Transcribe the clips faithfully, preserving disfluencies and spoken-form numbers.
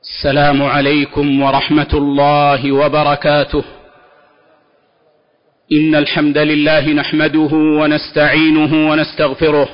السلام عليكم ورحمة الله وبركاته. إن الحمد لله نحمده ونستعينه ونستغفره،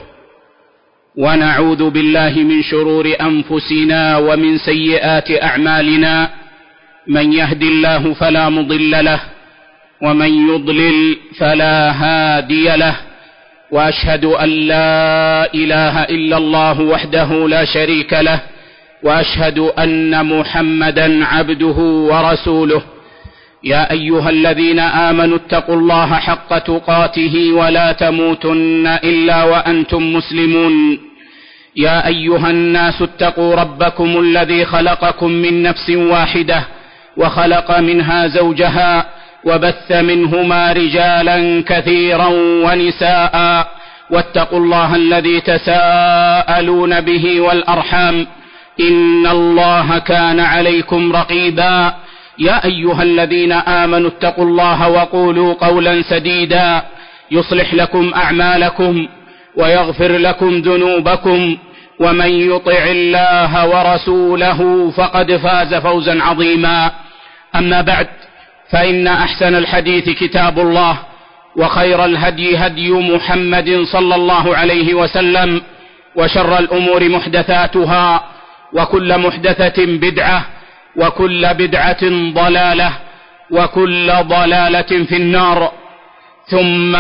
ونعوذ بالله من شرور أنفسنا ومن سيئات أعمالنا. من يهد الله فلا مضل له، ومن يضلل فلا هادي له، وأشهد أن لا إله إلا الله وحده لا شريك له، وأشهد أن محمدا عبده ورسوله. يا أيها الذين آمنوا اتقوا الله حق تقاته ولا تموتن إلا وأنتم مسلمون. يا أيها الناس اتقوا ربكم الذي خلقكم من نفس واحدة، وخلق منها زوجها، وبث منهما رجالا كثيرا ونساء، واتقوا الله الذي تساءلون به والأرحام، إن الله كان عليكم رقيبا. يا أيها الذين آمنوا اتقوا الله وقولوا قولا سديدا يصلح لكم أعمالكم ويغفر لكم ذنوبكم، ومن يطع الله ورسوله فقد فاز فوزا عظيما. أما بعد، فإن أحسن الحديث كتاب الله، وخير الهدي هدي محمد صلى الله عليه وسلم، وشر الأمور محدثاتها، وكل محدثة بدعة، وكل بدعة ضلالة، وكل ضلالة في النار. ثم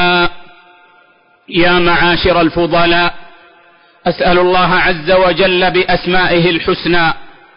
يا معاشر الفضلاء، أسأل الله عز وجل بأسمائه الحسنى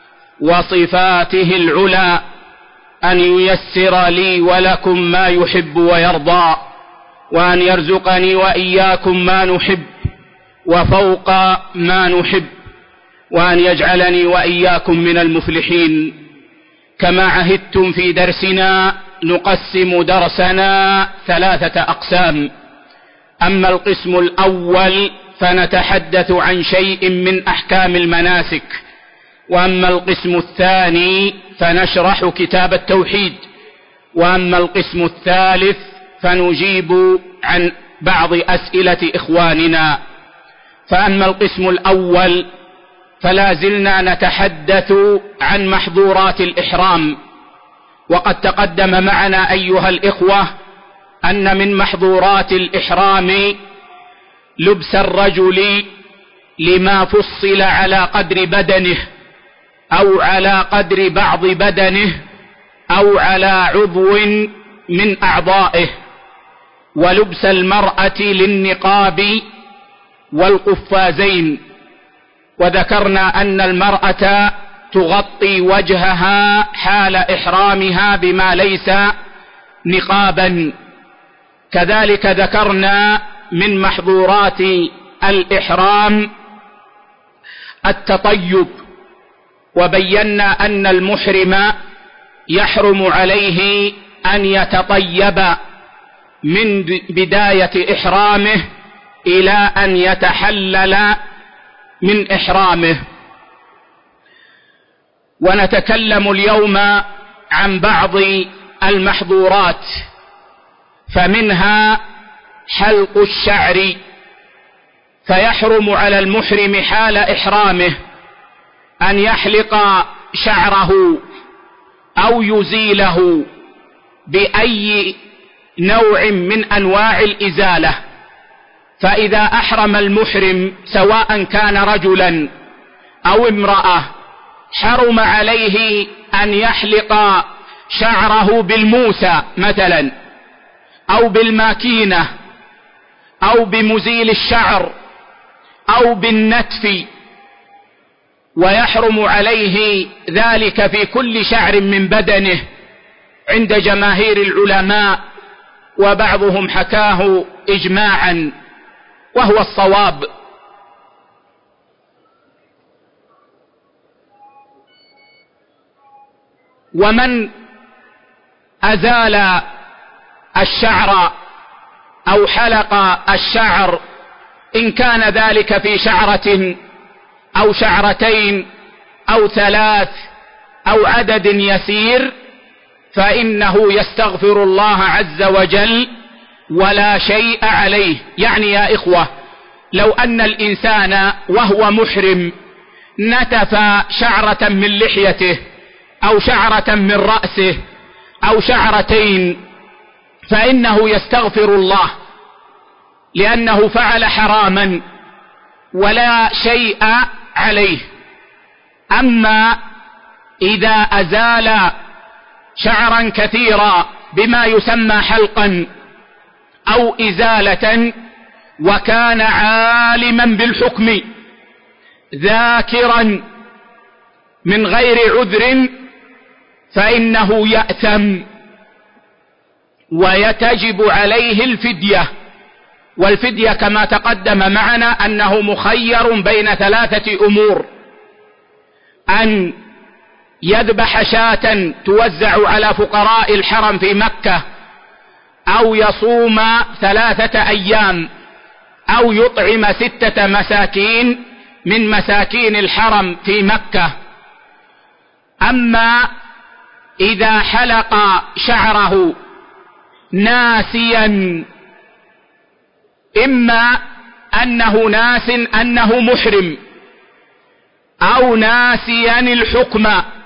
وصفاته العلى أن ييسر لي ولكم ما يحب ويرضى، وأن يرزقني وإياكم ما نحب وفوق ما نحب، وأن يجعلني وإياكم من المفلحين. كما عهدتم في درسنا، نقسم درسنا ثلاثة أقسام. أما القسم الأول فنتحدث عن شيء من أحكام المناسك، وأما القسم الثاني فنشرح كتاب التوحيد، وأما القسم الثالث فنجيب عن بعض أسئلة إخواننا. فأما القسم الأول فلا زلنا نتحدث عن محظورات الإحرام، وقد تقدم معنا أيها الإخوة أن من محظورات الإحرام لبس الرجل لما فصل على قدر بدنه، أو على قدر بعض بدنه، أو على عضو من أعضائه، ولبس المرأة للنقاب والقفازين. وذكرنا أن المرأة تغطي وجهها حال إحرامها بما ليس نقابا. كذلك ذكرنا من محظورات الإحرام التطيب، وبينا أن المحرم يحرم عليه أن يتطيب من بداية إحرامه إلى أن يتحلل من إحرامه. ونتكلم اليوم عن بعض المحظورات، فمنها حلق الشعر، فيحرم على المحرم حال إحرامه أن يحلق شعره أو يزيله بأي نوع من أنواع الإزالة. فإذا أحرم المحرم سواء كان رجلا أو امرأة، حرم عليه أن يحلق شعره بالموسى مثلا، أو بالماكينة، أو بمزيل الشعر، أو بالنتف، ويحرم عليه ذلك في كل شعر من بدنه عند جماهير العلماء، وبعضهم حكاه إجماعا وهو الصواب. ومن أزال الشعر أو حلق الشعر، إن كان ذلك في شعرة أو شعرتين أو ثلاث أو عدد يسير، فإنه يستغفر الله عز وجل ولا شيء عليه. يعني يا إخوة، لو أن الإنسان وهو محرم نتف شعرة من لحيته أو شعرة من رأسه أو شعرتين فإنه يستغفر الله، لأنه فعل حراما ولا شيء عليه. أما إذا أزال شعرا كثيرا بما يسمى حلقا أو إزالة وكان عالما بالحكم ذاكرا من غير عذر فإنه يأثم ويتجب عليه الفدية. والفدية كما تقدم معنا أنه مخير بين ثلاثة أمور: أن يذبح شاة توزع على فقراء الحرم في مكة، أو يصوم ثلاثة أيام، أو يطعم ستة مساكين من مساكين الحرم في مكة. أما إذا حلق شعره ناسيا، إما أنه ناس أنه محرم أو ناسيا الحكم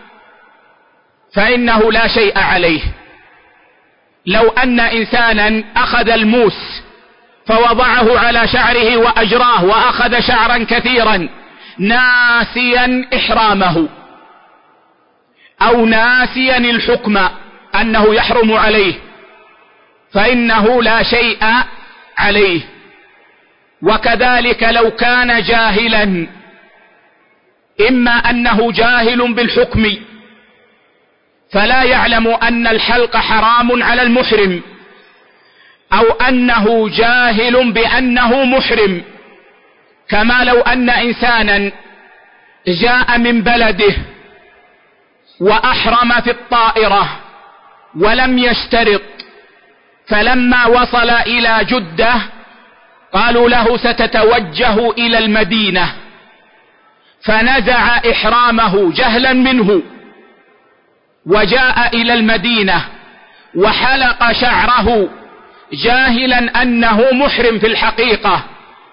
فإنه لا شيء عليه. لو أن إنسانا أخذ الموس فوضعه على شعره وأجراه وأخذ شعرا كثيرا ناسيا إحرامه أو ناسيا الحكم أنه يحرم عليه فإنه لا شيء عليه. وكذلك لو كان جاهلا، إما أنه جاهل بالحكم فلا يعلم أن الحلق حرام على المحرم، أو أنه جاهل بأنه محرم، كما لو أن إنسانا جاء من بلده وأحرم في الطائرة ولم يشترط، فلما وصل إلى جدة قالوا له ستتوجه إلى المدينة، فنزع إحرامه جهلا منه وجاء إلى المدينة وحلق شعره جاهلا أنه محرم في الحقيقة،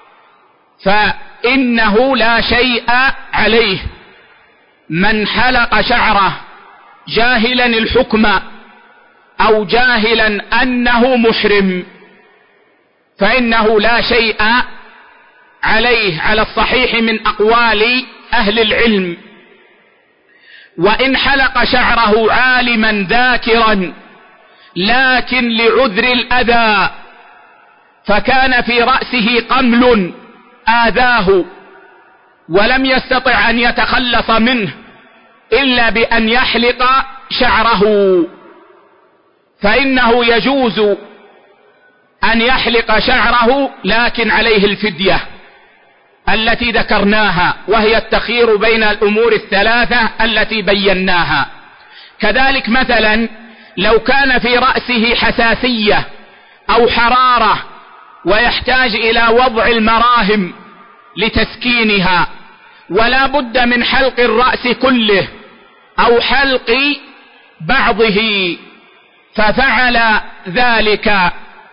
فإنه لا شيء عليه. من حلق شعره جاهلا الحكم أو جاهلا أنه محرم فإنه لا شيء عليه على الصحيح من أقوال أهل العلم. وإن حلق شعره عالما ذاكرا لكن لعذر الأذى، فكان في رأسه قمل آذاه ولم يستطع أن يتخلص منه إلا بأن يحلق شعره، فإنه يجوز أن يحلق شعره، لكن عليه الفدية التي ذكرناها، وهي التخيير بين الأمور الثلاثة التي بيناها. كذلك مثلا لو كان في رأسه حساسية أو حرارة ويحتاج إلى وضع المراهم لتسكينها، ولا بد من حلق الرأس كله أو حلق بعضه، ففعل ذلك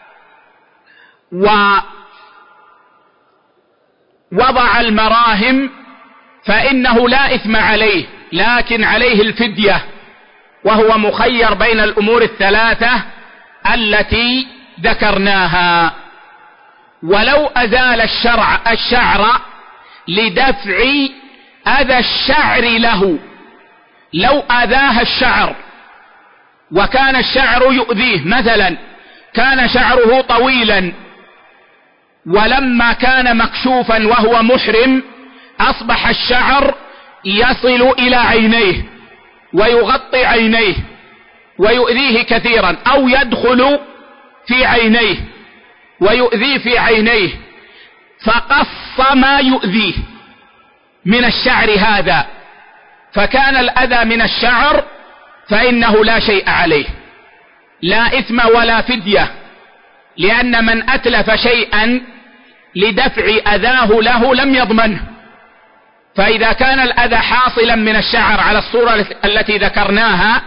ووضع المراهم فإنه لا إثم عليه، لكن عليه الفدية، وهو مخير بين الأمور الثلاثة التي ذكرناها. ولو أزال الشرع الشعر لدفع أذى الشعر له، لو أذاه الشعر وكان الشعر يؤذيه، مثلا كان شعره طويلا ولما كان مكشوفا وهو محرم أصبح الشعر يصل إلى عينيه ويغطي عينيه ويؤذيه كثيرا، أو يدخل في عينيه ويؤذيه في عينيه، فقص ما يؤذيه من الشعر هذا، فكان الأذى من الشعر فإنه لا شيء عليه، لا إثم ولا فدية، لأن من أتلف شيئا لدفع أذاه له لم يضمنه. فإذا كان الأذى حاصلا من الشعر على الصورة التي ذكرناها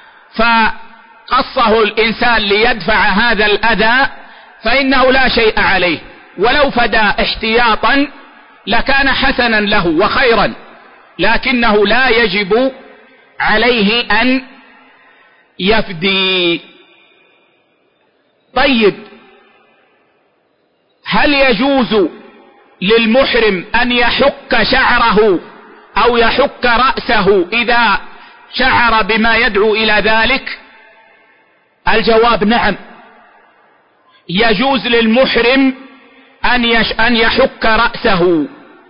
فقصه الإنسان ليدفع هذا الأذى فإنه لا شيء عليه، ولو فدى احتياطا لكان حسنا له وخيرا، لكنه لا يجب عليه أن يفدي. طيب، هل يجوز للمحرم أن يحك شعره أو يحك رأسه إذا شعر بما يدعو إلى ذلك؟ الجواب نعم، يجوز للمحرم أن يحك رأسه.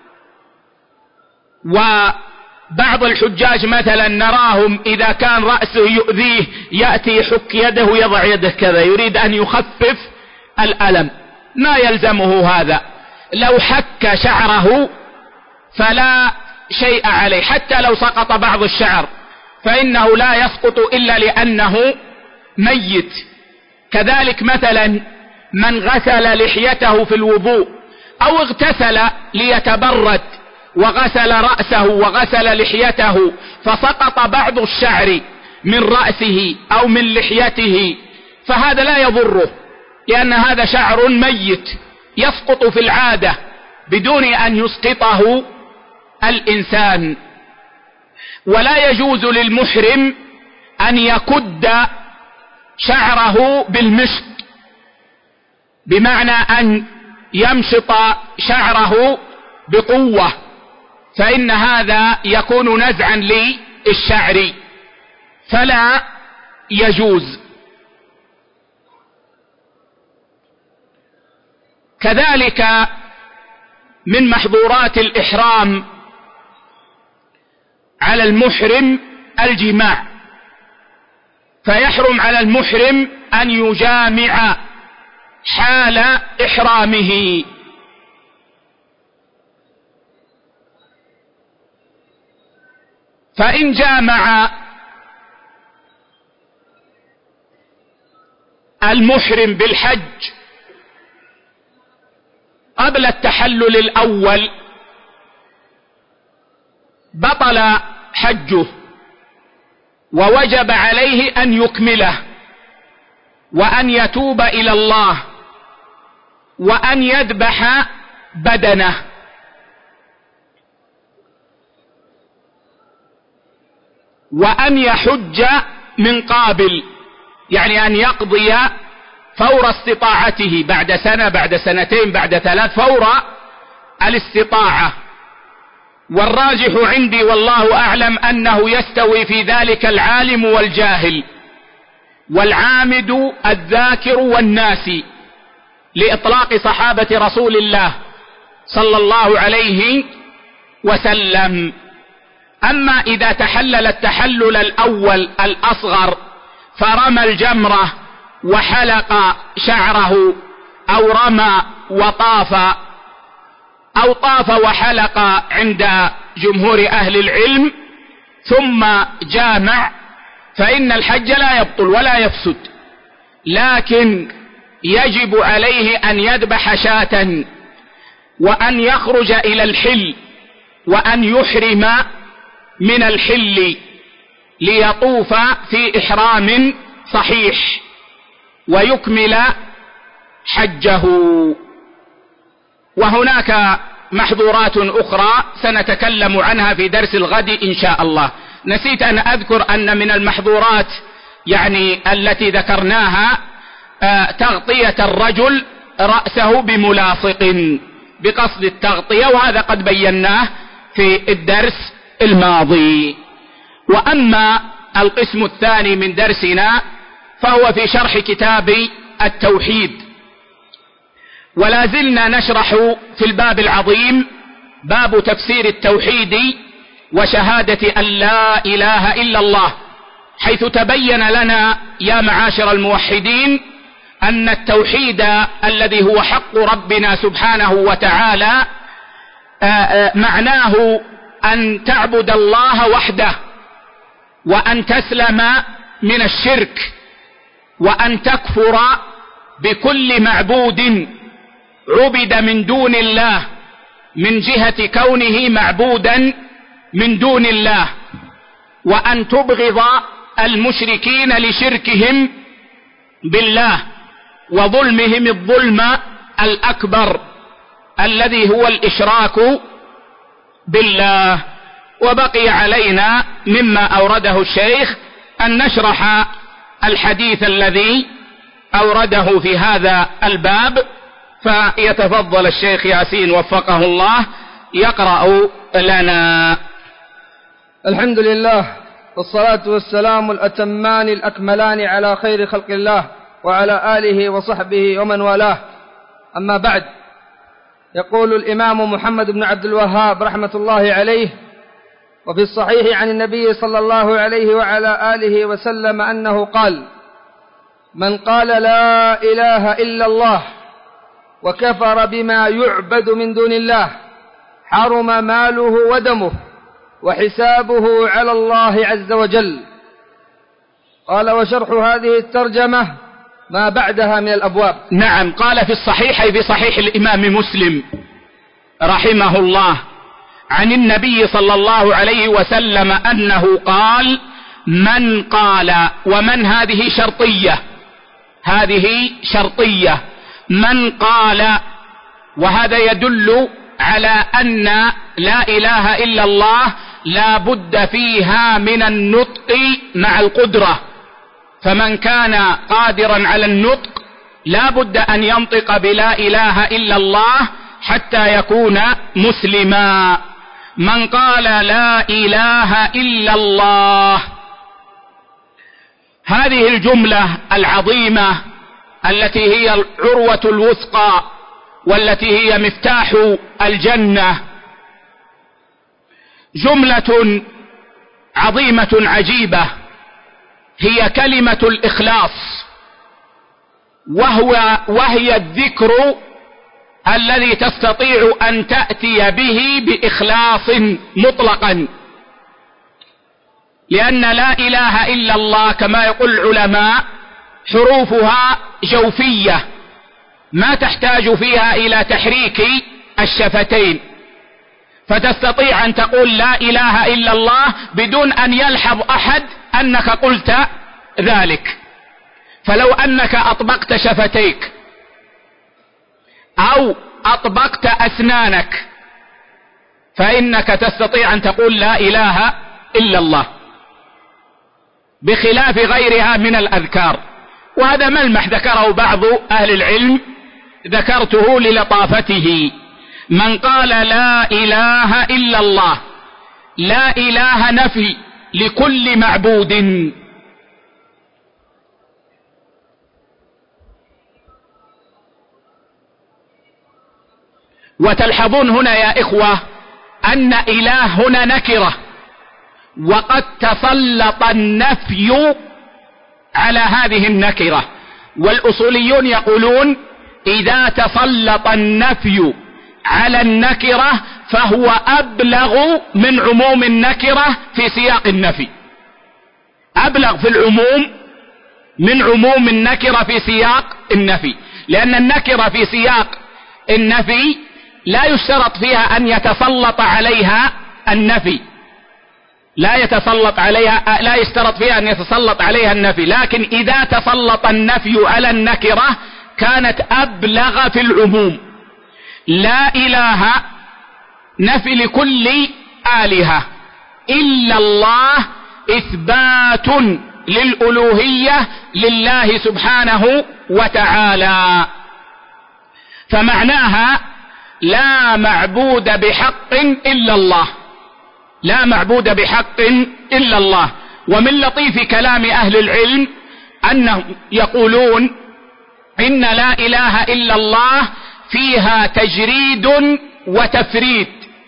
وبعض الحجاج مثلا نراهم إذا كان رأسه يؤذيه يأتي يحك يده، يضع يده كذا، يريد أن يخفف الألم، ما يلزمه هذا. لو حك شعره فلا شيء عليه، حتى لو سقط بعض الشعر فإنه لا يسقط إلا لأنه ميت. كذلك مثلا من غسل لحيته في الوضوء أو اغتسل ليتبرد وغسل رأسه وغسل لحيته فسقط بعض الشعر من رأسه أو من لحيته، فهذا لا يضره، لأن هذا شعر ميت يسقط في العادة بدون أن يسقطه الإنسان. ولا يجوز للمحرم أن يكد شعره بالمشط، بمعنى أن يمشط شعره بقوة، فإن هذا يكون نزعا للشعر فلا يجوز. كذلك من محظورات الإحرام على المحرم الجماع، فيحرم على المحرم أن يجامع حال إحرامه. فإن جامع المحرم بالحج قبل التحلل الأول بطل حجه، ووجب عليه أن يكمله وأن يتوب إلى الله وأن يذبح بدنه. وأن يحج من قابل، يعني أن يقضي فور استطاعته، بعد سنة بعد سنتين بعد ثلاث، فور الاستطاعة. والراجح عندي والله أعلم أنه يستوي في ذلك العالم والجاهل والعامد الذاكر والناسي، لإطلاق صحابة رسول الله صلى الله عليه وسلم. أما إذا تحلل التحلل الأول الأصغر فرمى الجمرة وحلق شعره، أو رمى وطاف، أو طاف وحلق عند جمهور أهل العلم، ثم جامع، فإن الحج لا يبطل ولا يفسد، لكن يجب عليه أن يذبح شاة وأن يخرج إلى الحل وأن يحرم من الحل ليطوف في إحرام صحيح ويكمل حجه. وهناك محظورات أخرى سنتكلم عنها في درس الغد إن شاء الله. نسيت أن أذكر أن من المحظورات يعني التي ذكرناها آه تغطية الرجل رأسه بملاصق بقصد التغطية، وهذا قد بيناه في الدرس الماضي. وأما القسم الثاني من درسنا فهو في شرح كتاب التوحيد، ولا زلنا نشرح في الباب العظيم باب تفسير التوحيد وشهادة أن لا إله إلا الله، حيث تبين لنا يا معاشر الموحدين أن التوحيد الذي هو حق ربنا سبحانه وتعالى معناه أن تعبد الله وحده، وأن تسلم من الشرك، وأن تكفر بكل معبود عبد من دون الله من جهة كونه معبودا من دون الله، وأن تبغض المشركين لشركهم بالله وظلمهم الظلم الأكبر الذي هو الإشراك بالله. وبقي علينا مما أورده الشيخ أن نشرح الحديث الذي أورده في هذا الباب، فيتفضل الشيخ ياسين وفقه الله يقرأ لنا. الحمد لله، والصلاة والسلام الأتمان الأكملان على خير خلق الله وعلى آله وصحبه ومن والاه، أما بعد. يقول الإمام محمد بن عبد الوهاب رحمة الله عليه: وفي الصحيح عن النبي صلى الله عليه وعلى آله وسلم أنه قال: من قال لا إله إلا الله وكفر بما يعبد من دون الله حرم ماله ودمه وحسابه على الله عز وجل. قال: وشرح هذه الترجمة ما بعدها من الأبواب. نعم، قال في الصحيح في صحيح الإمام مسلم رحمه الله عن النبي صلى الله عليه وسلم أنه قال: من قال، ومن هذه شرطية، هذه شرطية، من قال، وهذا يدل على أن لا إله إلا الله لا بد فيها من النطق مع القدرة، فمن كان قادرا على النطق لا بد أن ينطق بلا إله إلا الله حتى يكون مسلما. من قال لا إله إلا الله، هذه الجملة العظيمة التي هي العروة الوثقى والتي هي مفتاح الجنة، جملة عظيمة عجيبة، هي كلمة الإخلاص، وهو وهي الذكر الذي تستطيع أن تأتي به بإخلاص مطلقا، لأن لا إله إلا الله كما يقول العلماء حروفها جوفية ما تحتاج فيها إلى تحريك الشفتين، فتستطيع أن تقول لا إله إلا الله بدون أن يلحظ أحد أنك قلت ذلك. فلو أنك أطبقت شفتيك أو أطبقت أسنانك فإنك تستطيع أن تقول لا إله إلا الله، بخلاف غيرها من الأذكار. وهذا ملمح ذكره بعض أهل العلم، ذكرته للطافته. من قال لا إله إلا الله، لا إله نفي لكل معبود، وتلحظون هنا يا إخوة أن إله هنا نكرة، وقد تسلط النفي على هذه النكرة، والأصوليون يقولون إذا تسلط النفي على النكرة فهو أبلغ من عموم النكرة في سياق النفي، أبلغ في العموم من عموم النكرة في سياق النفي، لأن النكرة في سياق النفي لا يشترط فيها أن يتسلط عليها النفي، لا يتسلط عليها لا يشترط فيها أن يتسلط عليها النفي، لكن إذا تسلط النفي على النكرة كانت أبلغ في العموم. لا إله نفي لكل آلهة إلا الله، إثبات للألوهية لله سبحانه وتعالى، فمعناها لا معبود بحق إلا الله، لا معبود بحق إلا الله. ومن لطيف كلام أهل العلم أنهم يقولون إن لا إله إلا الله فيها تجريد وتفريد،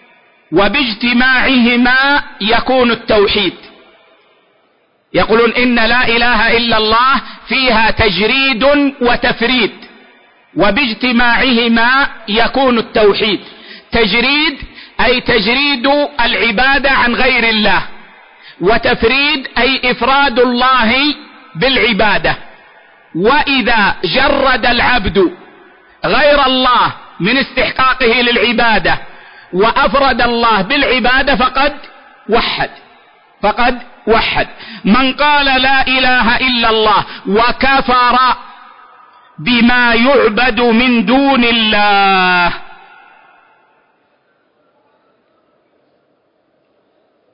وباجتماعهما يكون التوحيد. يقولون إن لا إله إلا الله فيها تجريد وتفريد، وباجتماعهما يكون التوحيد. تجريد أي تجريد العبادة عن غير الله، وتفريد أي إفراد الله بالعبادة. وإذا جرد العبد غير الله من استحقاقه للعبادة وأفرد الله بالعبادة فقد وحد، فقد وحد. من قال لا إله إلا الله وكفر بما يعبد من دون الله،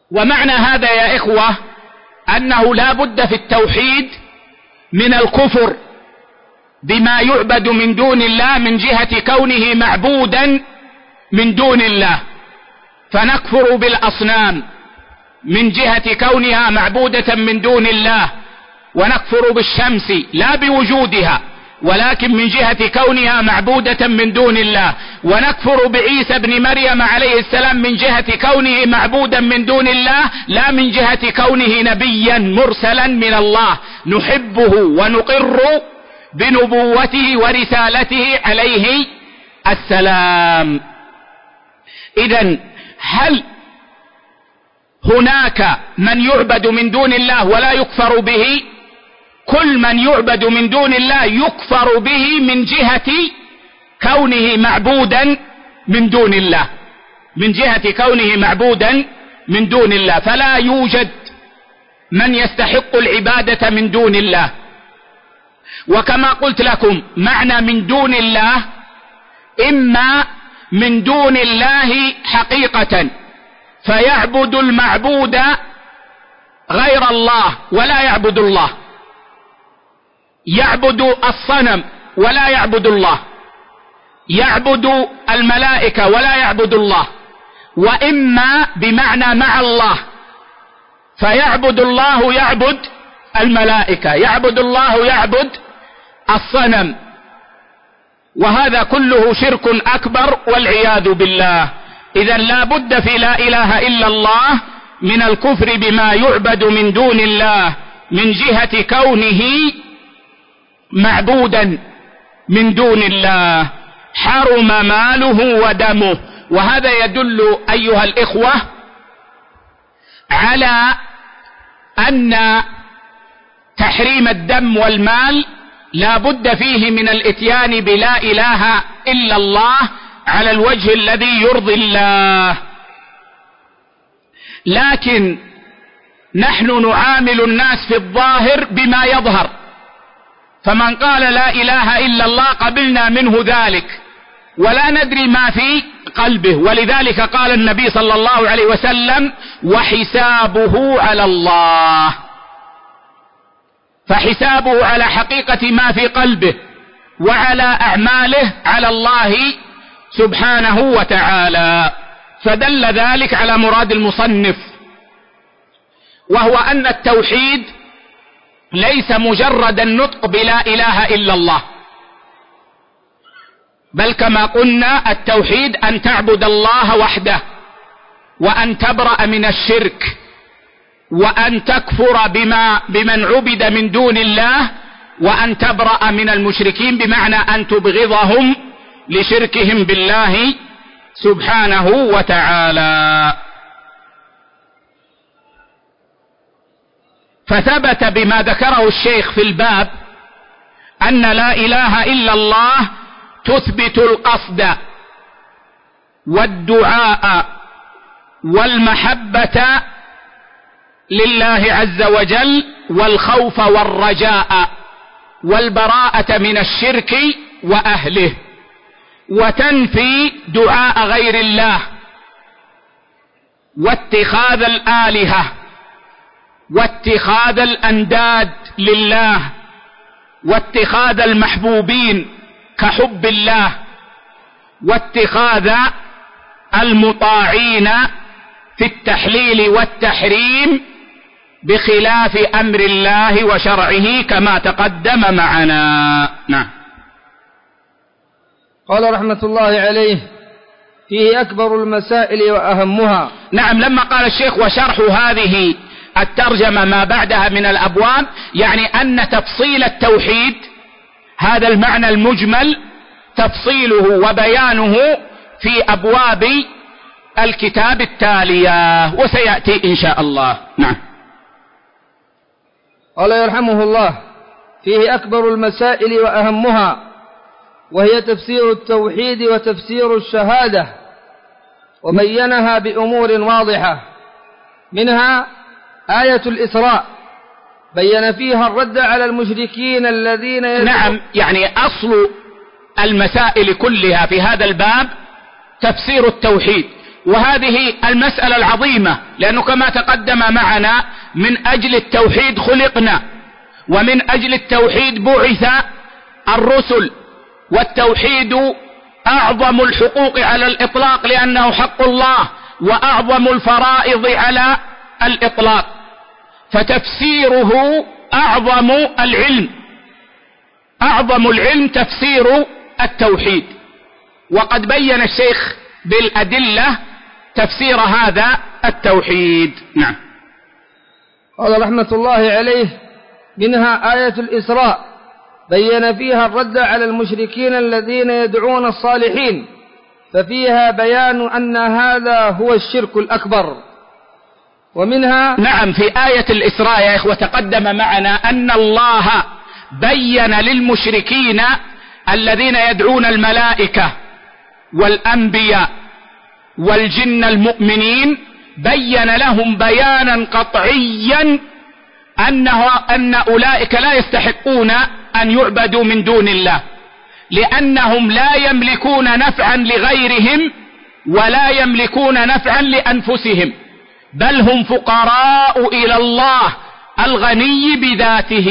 ومعنى هذا يا إخوة أنه لا بد في التوحيد من الكفر بما يعبد من دون الله من جهة كونه معبودا من دون الله، فنكفر بالأصنام من جهة كونها معبودة من دون الله، ونكفر بالشمس لا بوجودها ولكن من جهة كونها معبودة من دون الله، ونكفر بعيسى بن مريم عليه السلام من جهة كونه معبودا من دون الله لا من جهة كونه نبيا مرسلا من الله، نحبه ونقر بنبوته ورسالته عليه السلام. إذن هل هناك من يعبد من دون الله ولا يكفر به؟ كل من يعبد من دون الله يكفر به من جهة كونه معبودا من دون الله، من جهة كونه معبودا من دون الله، فلا يوجد من يستحق العبادة من دون الله. وكما قلت لكم معنى من دون الله إما من دون الله حقيقة فيعبد المعبود غير الله ولا يعبد الله، يعبد الصنم ولا يعبد الله، يعبد الملائكة ولا يعبد الله، وإما بمعنى مع الله فيعبد الله يعبد الملائكة، يعبد الله يعبد الصنم، وهذا كله شرك أكبر والعياذ بالله. إذن لا بد في لا إله إلا الله من الكفر بما يعبد من دون الله من جهة كونه معبودا من دون الله، حرم ماله ودمه. وهذا يدل أيها الإخوة على أن تحريم الدم والمال لا بد فيه من الاتيان بلا إله إلا الله على الوجه الذي يرضي الله. لكن نحن نعامل الناس في الظاهر بما يظهر، فمن قال لا إله إلا الله قبلنا منه ذلك ولا ندري ما في قلبه، ولذلك قال النبي صلى الله عليه وسلم وحسابه على الله، فحسابه على حقيقة ما في قلبه وعلى أعماله على الله سبحانه وتعالى. فدل ذلك على مراد المصنف، وهو أن التوحيد ليس مجرد النطق بلا إله إلا الله، بل كما قلنا التوحيد أن تعبد الله وحده، وأن تبرأ من الشرك، وأن تكفر بما بمن عبد من دون الله، وأن تبرأ من المشركين بمعنى أن تبغضهم لشركهم بالله سبحانه وتعالى. فثبت بما ذكره الشيخ في الباب أن لا إله إلا الله تثبت القصد والدعاء والمحبة لله عز وجل والخوف والرجاء والبراءة من الشرك وأهله، وتنفي دعاء غير الله واتخاذ الآلهة واتخاذ الأنداد لله واتخاذ المحبوبين كحب الله واتخاذ المطاعين في التحليل والتحريم بخلاف أمر الله وشرعه كما تقدم معنا. نعم. قال رحمة الله عليه فيه أكبر المسائل وأهمها. نعم، لما قال الشيخ وشرح هذه الترجمة ما بعدها من الأبواب، يعني أن تفصيل التوحيد هذا المعنى المجمل تفصيله وبيانه في أبواب الكتاب التالية، وسيأتي إن شاء الله. نعم. قال يرحمه الله فيه أكبر المسائل وأهمها، وهي تفسير التوحيد وتفسير الشهادة، وبينها بأمور واضحة، منها آية الإسراء بين فيها الرد على المشركين الذين نعم، يعني أصل المسائل كلها في هذا الباب تفسير التوحيد، وهذه المسألة العظيمة، لأنه كما تقدم معنا من أجل التوحيد خلقنا، ومن أجل التوحيد بعث الرسل، والتوحيد أعظم الحقوق على الإطلاق لأنه حق الله، وأعظم الفرائض على الإطلاق، فتفسيره أعظم العلم، أعظم العلم تفسير التوحيد. وقد بين الشيخ بالأدلة تفسير هذا التوحيد. نعم. قال رحمة الله عليه: منها آية الإسراء بين فيها الرد على المشركين الذين يدعون الصالحين، ففيها بيان أن هذا هو الشرك الأكبر. ومنها نعم، في آية الإسراء يا إخوة تقدم معنا أن الله بين للمشركين الذين يدعون الملائكة والأنبياء والجن المؤمنين، بين لهم بيانا قطعيا أنه أن أولئك لا يستحقون أن يعبدوا من دون الله، لأنهم لا يملكون نفعا لغيرهم ولا يملكون نفعا لأنفسهم، بل هم فقراء إلى الله الغني بذاته.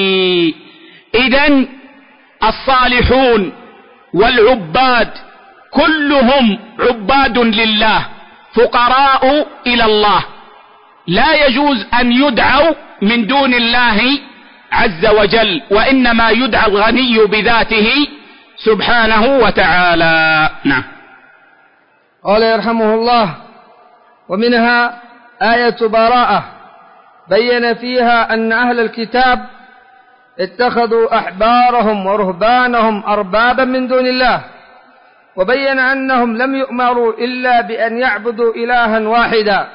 إذن الصالحون والعباد كلهم عباد لله، فقراء إلى الله، لا يجوز أن يدعوا من دون الله عز وجل، وإنما يدعى الغني بذاته سبحانه وتعالى. نعم. قال يرحمه الله: ومنها آية براءة بين فيها أن أهل الكتاب اتخذوا أحبارهم ورهبانهم أربابا من دون الله، وبين أنهم لم يؤمروا إلا بأن يعبدوا إلها واحدا،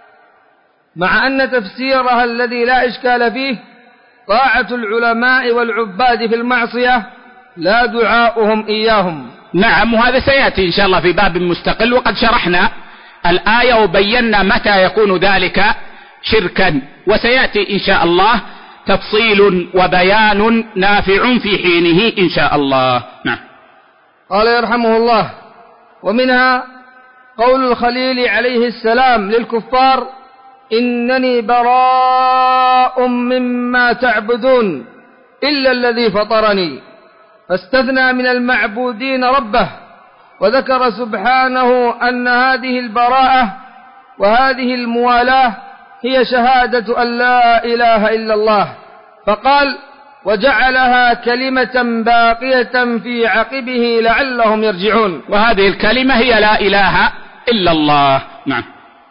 مع أن تفسيرها الذي لا إشكال فيه طاعة العلماء والعباد في المعصية لا دعاؤهم إياهم. نعم، وهذا سيأتي إن شاء الله في باب مستقل، وقد شرحنا الآية وبينا متى يكون ذلك شركا، وسيأتي إن شاء الله تفصيل وبيان نافع في حينه إن شاء الله. نعم. قال يرحمه الله: ومنها قول الخليل عليه السلام للكفار: إنني براء مما تعبدون إلا الذي فطرني، فاستثنى من المعبودين ربه، وذكر سبحانه أن هذه البراءة وهذه الموالاة هي شهادة أن لا إله إلا الله، فقال: وجعلها كلمة باقية في عقبه لعلهم يرجعون. وهذه الكلمة هي لا إله إلا الله. نعم.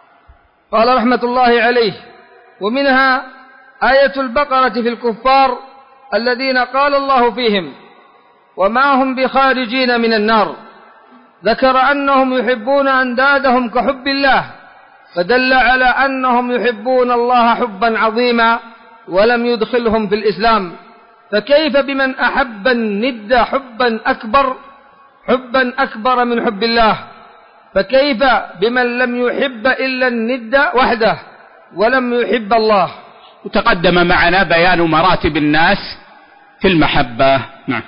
قال رحمة الله عليه: ومنها آية البقرة في الكفار الذين قال الله فيهم: وما هم بخارجين من النار، ذكر أنهم يحبون أندادهم كحب الله، فدل على أنهم يحبون الله حبا عظيما ولم يدخلهم في الإسلام، فكيف بمن أحب الند حبا أكبر حبا أكبر من حب الله؟ فكيف بمن لم يحب إلا الند وحده ولم يحب الله؟ وتقدم معنا بيان مراتب الناس في المحبة. نعم.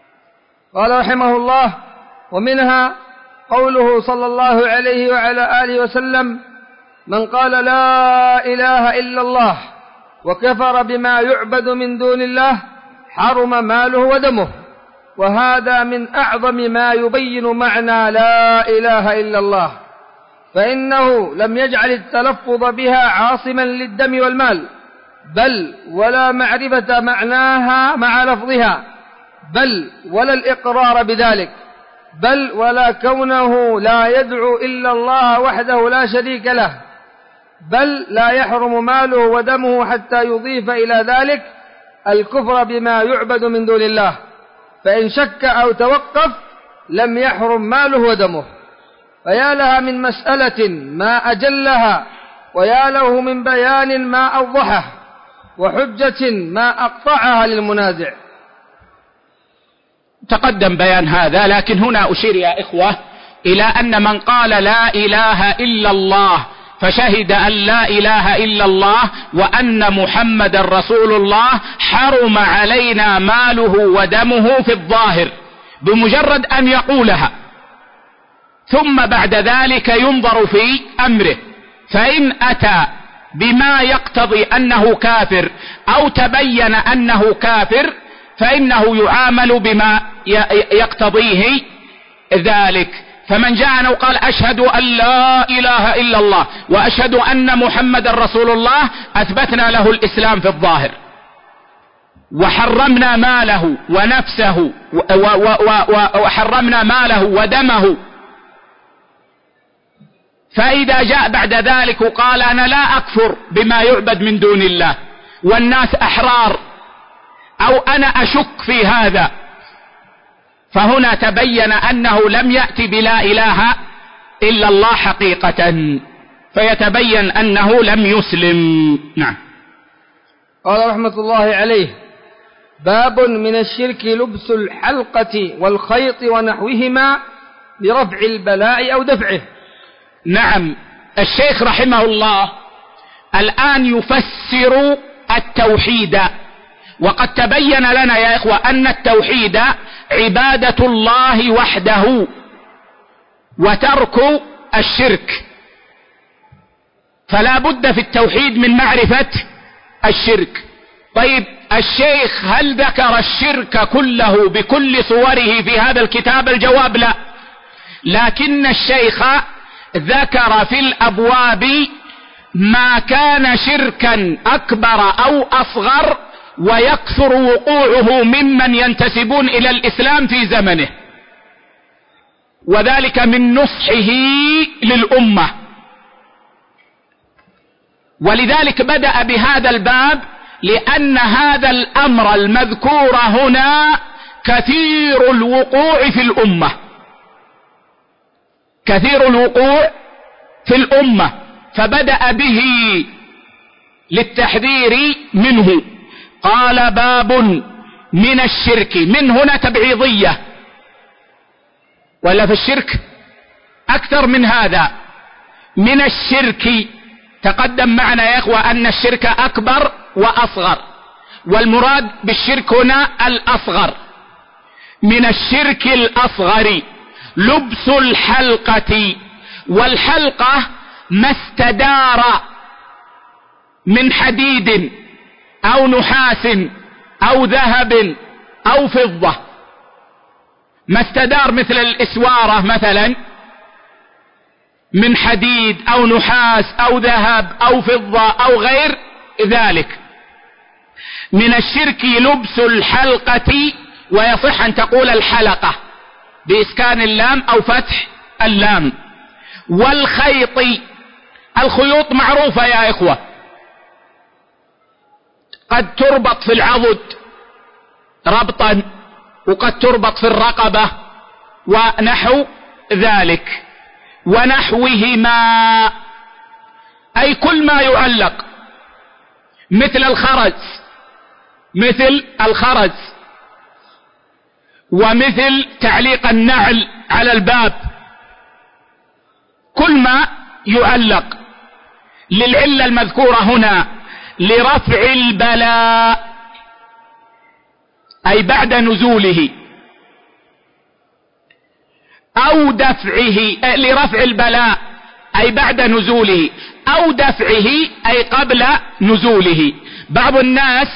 قال رحمه الله: ومنها قوله صلى الله عليه وعلى آله وسلم: من قال لا إله إلا الله وكفر بما يعبد من دون الله حرم ماله ودمه. وهذا من أعظم ما يبين معنى لا إله إلا الله، فإنه لم يجعل التلفظ بها عاصما للدم والمال، بل ولا معرفة معناها مع لفظها، بل ولا الإقرار بذلك، بل ولا كونه لا يدعو إلا الله وحده لا شريك له، بل لا يحرم ماله ودمه حتى يضيف إلى ذلك الكفر بما يعبد من دون الله، فإن شك أو توقف لم يحرم ماله ودمه. فيا لها من مسألة ما أجلها، ويا له من بيان ما أوضحه، وحجة ما أقطعها للمنازع. تقدم بيان هذا، لكن هنا أشير يا إخوة إلى أن من قال لا إله إلا الله فشهد أن لا إله إلا الله وأن محمد رسول الله حرم علينا ماله ودمه في الظاهر بمجرد أن يقولها، ثم بعد ذلك ينظر في أمره، فإن أتى بما يقتضي أنه كافر أو تبين أنه كافر فإنه يعامل بما يقتضيه ذلك. فمن جاءنا وقال أشهد أن لا إله إلا الله وأشهد أن محمد رسول الله، أثبتنا له الإسلام في الظاهر، وحرمنا ماله ونفسه وحرمنا ماله ودمه. فإذا جاء بعد ذلك وقال أنا لا أكفر بما يعبد من دون الله والناس أحرار، أو أنا أشك في هذا، فهنا تبين أنه لم يأتي بلا إله إلا الله حقيقة، فيتبين أنه لم يسلم. نعم. قال رحمة الله عليه: باب من الشرك لبس الحلقة والخيط ونحوهما لرفع البلاء أو دفعه. نعم، الشيخ رحمه الله الآن يفسر التوحيد، وقد تبين لنا يا إخوة أن التوحيد عبادة الله وحده وترك الشرك، فلا بد في التوحيد من معرفة الشرك. طيب الشيخ هل ذكر الشرك كله بكل صوره في هذا الكتاب؟ الجواب لا، لكن الشيخ ذكر في الأبواب ما كان شركا أكبر أو أصغر ويكثر وقوعه ممن ينتسبون إلى الإسلام في زمنه، وذلك من نصحه للأمة. ولذلك بدأ بهذا الباب، لأن هذا الأمر المذكور هنا كثير الوقوع في الأمة، كثير الوقوع في الأمة، فبدأ به للتحذير منه. قال: باب من الشرك، من هنا تبعيضية، ولا في الشرك أكثر من هذا. من الشرك تقدم معنا يا إخوة أن الشرك أكبر وأصغر، والمراد بالشرك هنا الأصغر. من الشرك الأصغر لبس الحلقة، والحلقة ما استدار من حديد أو نحاس أو ذهب أو فضة، ما استدار مثل الإسوارة مثلا من حديد أو نحاس أو ذهب أو فضة أو غير ذلك. من الشرك لبس الحلقة، ويصح أن تقول الحلقة بإسكان اللام أو فتح اللام. والخيط، الخيوط معروفة يا إخوة، قد تربط في العضد ربطا، وقد تربط في الرقبة ونحو ذلك. ونحوهما أي كل ما يعلق، مثل الخرز، مثل الخرز ومثل تعليق النعل على الباب، كل ما يعلق للعلة المذكورة هنا لرفع البلاء، أي بعد نزوله، أو دفعه، لرفع البلاء أي بعد نزوله، أو دفعه أي قبل نزوله. بعض الناس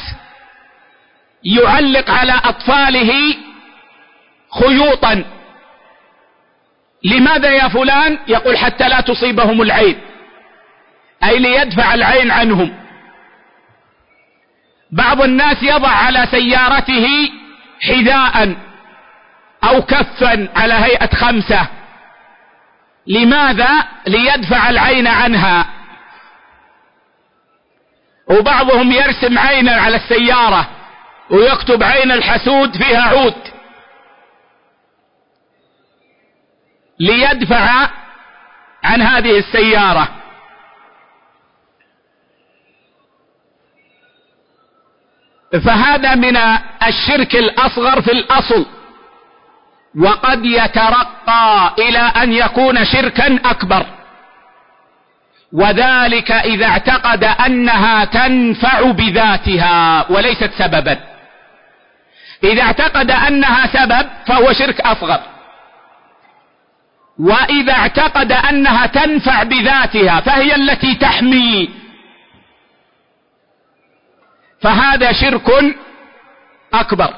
يعلق على أطفاله خيوطا، لماذا يا فلان؟ يقول حتى لا تصيبهم العين، أي ليدفع العين عنهم. بعض الناس يضع على سيارته حذاء أو كفا على هيئة خمسة، لماذا؟ ليدفع العين عنها. وبعضهم يرسم عينا على السيارة ويكتب عين الحسود فيها عود ليدفع عن هذه السيارة. فهذا من الشرك الأصغر في الأصل، وقد يترقى إلى أن يكون شركا أكبر، وذلك إذا اعتقد أنها تنفع بذاتها وليست سببا. إذا اعتقد أنها سبب فهو شرك أصغر، وإذا اعتقد أنها تنفع بذاتها فهي التي تحمي، فهذا شرك أكبر.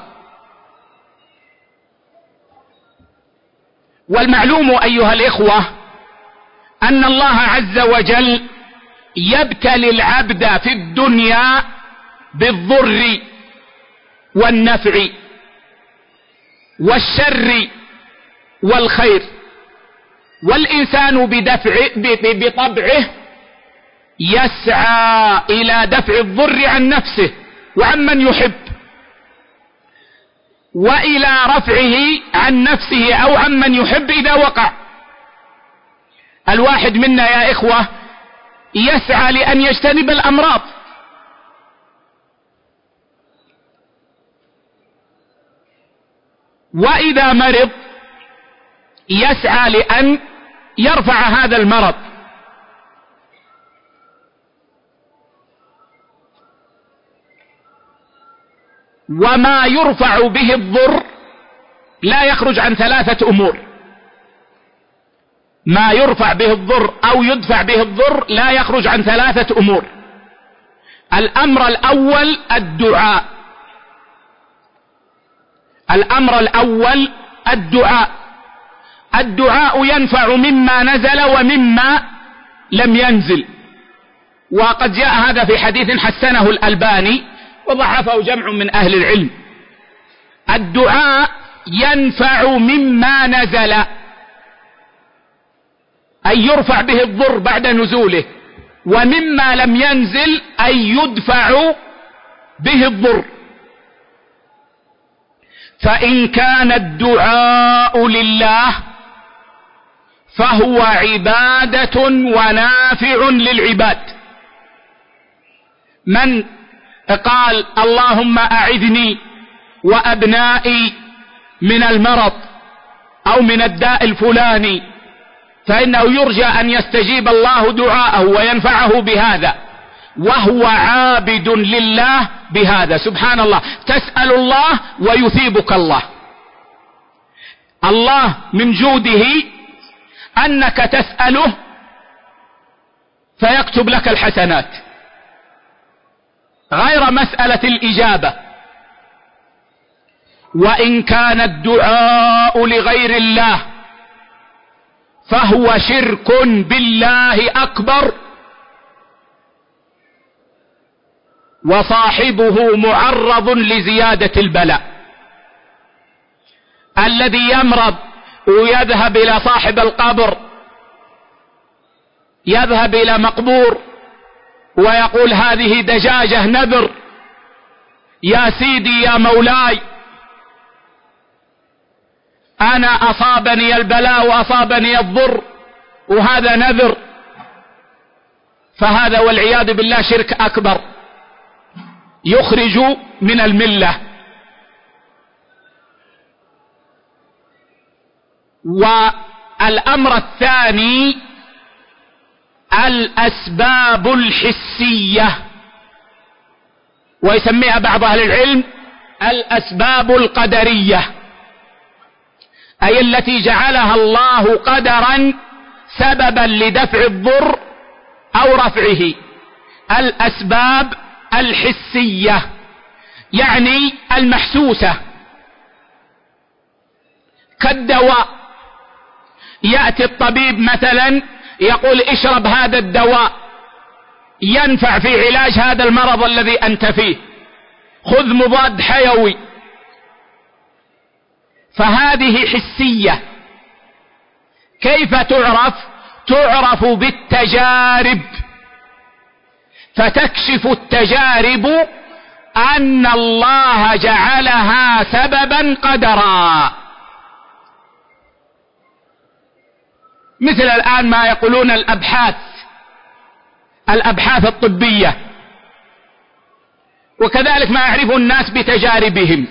والمعلوم أيها الإخوة أن الله عز وجل يبتلي العبد في الدنيا بالضر والنفع والشر والخير، والإنسان بدفع بطبعه يسعى إلى دفع الضر عن نفسه وعن من يحب، وإلى رفعه عن نفسه أو عن من يحب إذا وقع. الواحد منا يا إخوة يسعى لأن يجتنب الأمراض، وإذا مرض يسعى لأن يرفع هذا المرض. وما يرفع به الضر لا يخرج عن ثلاثة أمور. ما يرفع به الضر أو يدفع به الضر لا يخرج عن ثلاثة أمور. الأمر الأول الدعاء، الأمر الأول الدعاء. الدعاء ينفع مما نزل ومما لم ينزل، وقد جاء هذا في حديث حسنه الألباني وضعفه جمع من أهل العلم. الدعاء ينفع مما نزل، أي يرفع به الضر بعد نزوله، ومما لم ينزل أي يدفع به الضر. فإن كان الدعاء لله فهو عبادة ونافع للعباد. من قال اللهم أعذني وأبنائي من المرض أو من الداء الفلاني، فإنه يرجى أن يستجيب الله دعاءه وينفعه بهذا، وهو عابد لله بهذا. سبحان الله، تسأل الله ويثيبك الله. الله من جوده أنك تسأله فيكتب لك الحسنات، غير مسألة الإجابة. وإن كان الدعاء لغير الله فهو شرك بالله أكبر، وصاحبه معرض لزيادة البلاء. الذي يمرض ويذهب إلى صاحب القبر، يذهب إلى مقبور ويقول هذه دجاجة نذر، يا سيدي يا مولاي أنا أصابني البلاء وأصابني الضر وهذا نذر، فهذا والعياذ بالله شرك أكبر يخرج من الملة. والأمر الثاني الأسباب الحسية، ويسميها بعض أهل العلم الأسباب القدرية، أي التي جعلها الله قدرا سببا لدفع الضر أو رفعه. الأسباب الحسية يعني المحسوسة، كالدواء. يأتي الطبيب مثلا يقول اشرب هذا الدواء ينفع في علاج هذا المرض الذي أنت فيه، خذ مضاد حيوي، فهذه حسية. كيف تعرف؟ تعرف بالتجارب، فتكشف التجارب أن الله جعلها سببا قدرا. مثل الآن ما يقولون الأبحاث الأبحاث الطبية، وكذلك ما يعرفه الناس بتجاربهم،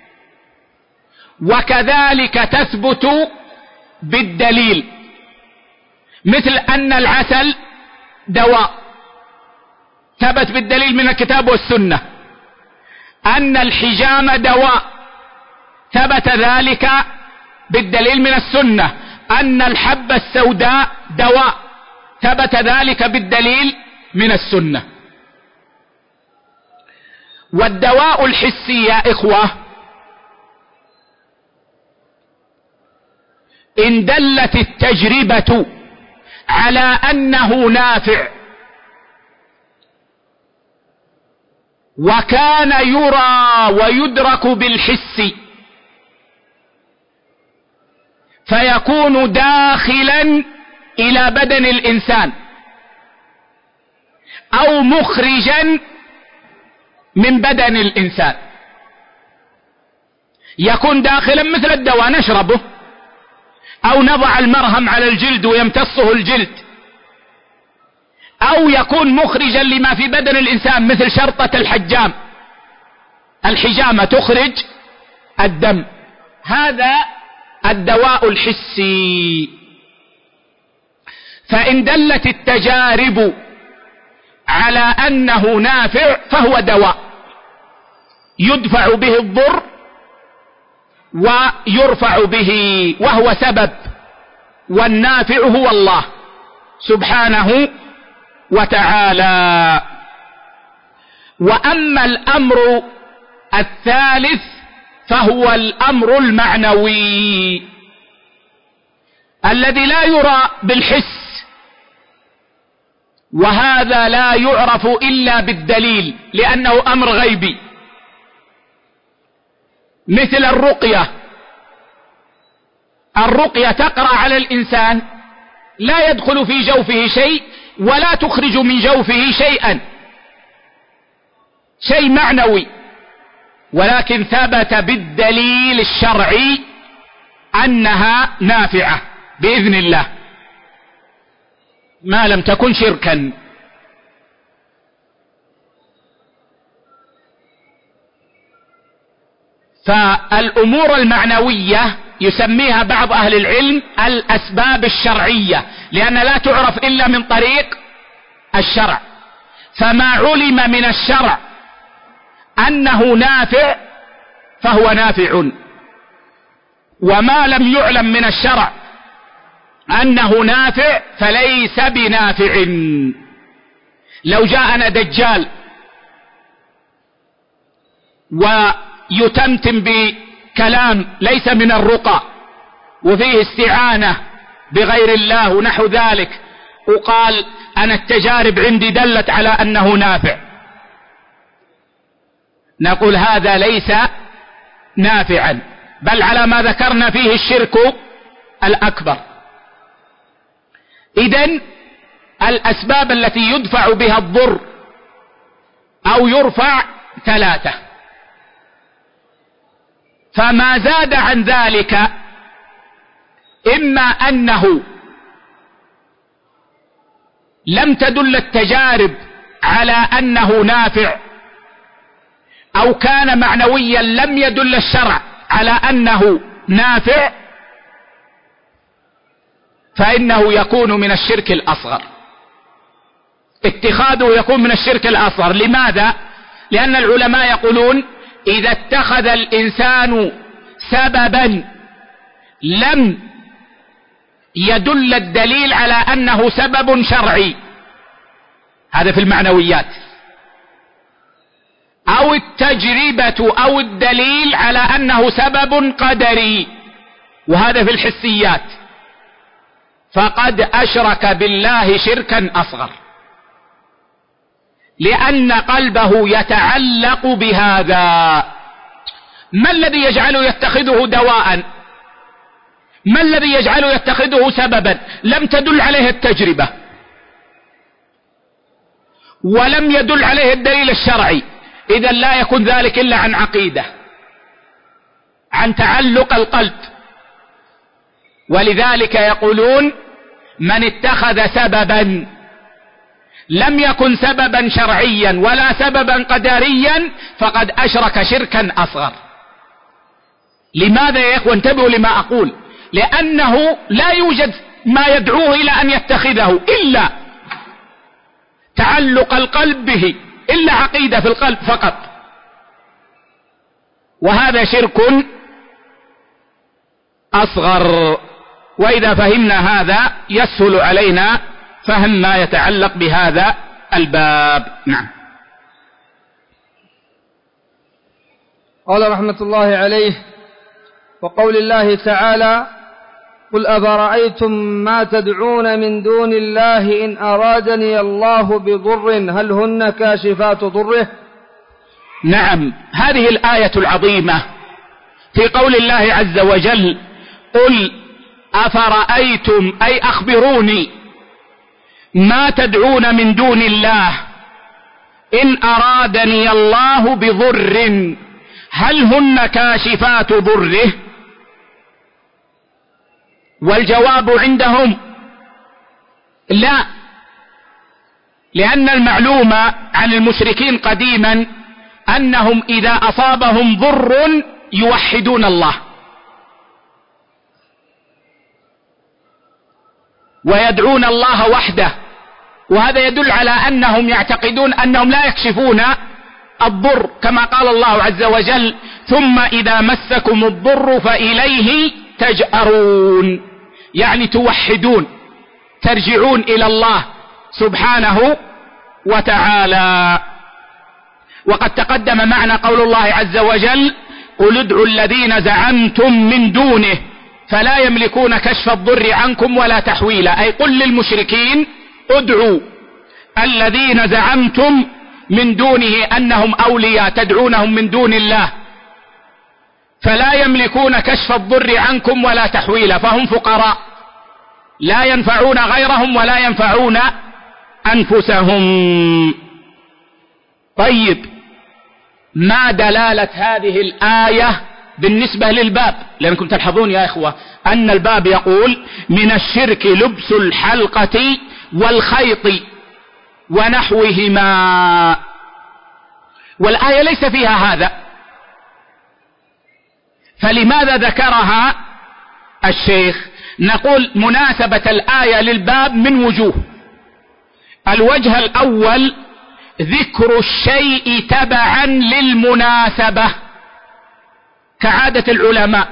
وكذلك تثبت بالدليل. مثل أن العسل دواء، ثبت بالدليل من الكتاب والسنة. أن الحجامة دواء، ثبت ذلك بالدليل من السنة. أن الحبة السوداء دواء، ثبت ذلك بالدليل من السنة. والدواء الحسي يا إخوة إن دلت التجربة على أنه نافع وكان يرى ويدرك بالحس فيكون داخلا إلى بدن الإنسان أو مخرجا من بدن الإنسان، يكون داخلا مثل الدواء نشربه، أو نضع المرهم على الجلد ويمتصه الجلد، أو يكون مخرجا لما في بدن الإنسان مثل شرطة الحجام، الحجامة تخرج الدم. هذا الدواء الحسي. فإن دلت التجارب على أنه نافع فهو دواء يدفع به الضر ويرفع به، وهو سبب، والنافع هو الله سبحانه وتعالى. وأما الأمر الثالث فهو الأمر المعنوي الذي لا يرى بالحس، وهذا لا يعرف إلا بالدليل لأنه أمر غيبي، مثل الرقية. الرقية تقرأ على الإنسان لا يدخل في جوفه شيء ولا تخرج من جوفه شيئا، شيء معنوي، ولكن ثبت بالدليل الشرعي أنها نافعة بإذن الله ما لم تكن شركا. فالأمور المعنوية يسميها بعض أهل العلم الأسباب الشرعية، لأن لا تعرف إلا من طريق الشرع. فما علم من الشرع أنه نافع فهو نافع، وما لم يعلم من الشرع أنه نافع فليس بنافع. لو جاءنا دجال ويتمتم بكلام ليس من الرقى وفيه استعانة بغير الله ونحو ذلك، وقال أنا التجارب عندي دلت على أنه نافع، نقول هذا ليس نافعا، بل على ما ذكرنا فيه الشرك الأكبر. إذن الأسباب التي يدفع بها الضر أو يرفع ثلاثة، فما زاد عن ذلك إما أنه لم تدل التجارب على أنه نافع، أو كان معنويا لم يدل الشرع على أنه نافع، فإنه يكون من الشرك الأصغر. اتخاذه يكون من الشرك الأصغر. لماذا؟ لأن العلماء يقولون إذا اتخذ الإنسان سببا لم يدل الدليل على أنه سبب شرعي، هذا في المعنويات، أو التجربة أو الدليل على أنه سبب قدري، وهذا في الحسيات، فقد أشرك بالله شركا أصغر، لأن قلبه يتعلق بهذا. ما الذي يجعله يتخذه دواء؟ ما الذي يجعله يتخذه سببا؟ لم تدل عليه التجربة ولم يدل عليه الدليل الشرعي، إذا لا يكون ذلك إلا عن عقيدة، عن تعلق القلب. ولذلك يقولون من اتخذ سببا لم يكن سببا شرعيا ولا سببا قدريا فقد أشرك شركا أصغر. لماذا يا إخوة؟ انتبهوا لما أقول، لأنه لا يوجد ما يدعوه إلى أن يتخذه إلا تعلق القلب به، إلا عقيدة في القلب فقط، وهذا شرك أصغر. وإذا فهمنا هذا يسهل علينا فهم ما يتعلق بهذا الباب. نعم. قال رحمة الله عليه: وقول الله تعالى: قل أفرأيتم ما تدعون من دون الله إن أرادني الله بضر هل هن كاشفات ضره. نعم، هذه الآية العظيمة في قول الله عز وجل: قل أفرأيتم، أي أخبروني، ما تدعون من دون الله إن أرادني الله بضر هل هن كاشفات ضره. والجواب عندهم لا، لأن المعلوم عن المشركين قديما أنهم إذا أصابهم ضر يوحدون الله ويدعون الله وحده، وهذا يدل على أنهم يعتقدون أنهم لا يكشفون الضر، كما قال الله عز وجل: ثم إذا مسكم الضر فإليه تجأرون، يعني توحدون، ترجعون إلى الله سبحانه وتعالى. وقد تقدم معنا قول الله عز وجل: قل ادعوا الذين زعمتم من دونه فلا يملكون كشف الضر عنكم ولا تحويلا، أي قل للمشركين: ادعوا الذين زعمتم من دونه أنهم أولياء تدعونهم من دون الله فلا يملكون كشف الضر عنكم ولا تحويلا، فهم فقراء لا ينفعون غيرهم ولا ينفعون أنفسهم. طيب، ما دلالة هذه الآية بالنسبة للباب؟ لأنكم تلحظون يا إخوة أن الباب يقول: من الشرك لبس الحلقة والخيط ونحوهما، والآية ليس فيها هذا، فلماذا ذكرها الشيخ؟ نقول مناسبة الآية للباب من وجوه. الوجه الأول ذكر الشيء تبعا للمناسبة كعادة العلماء.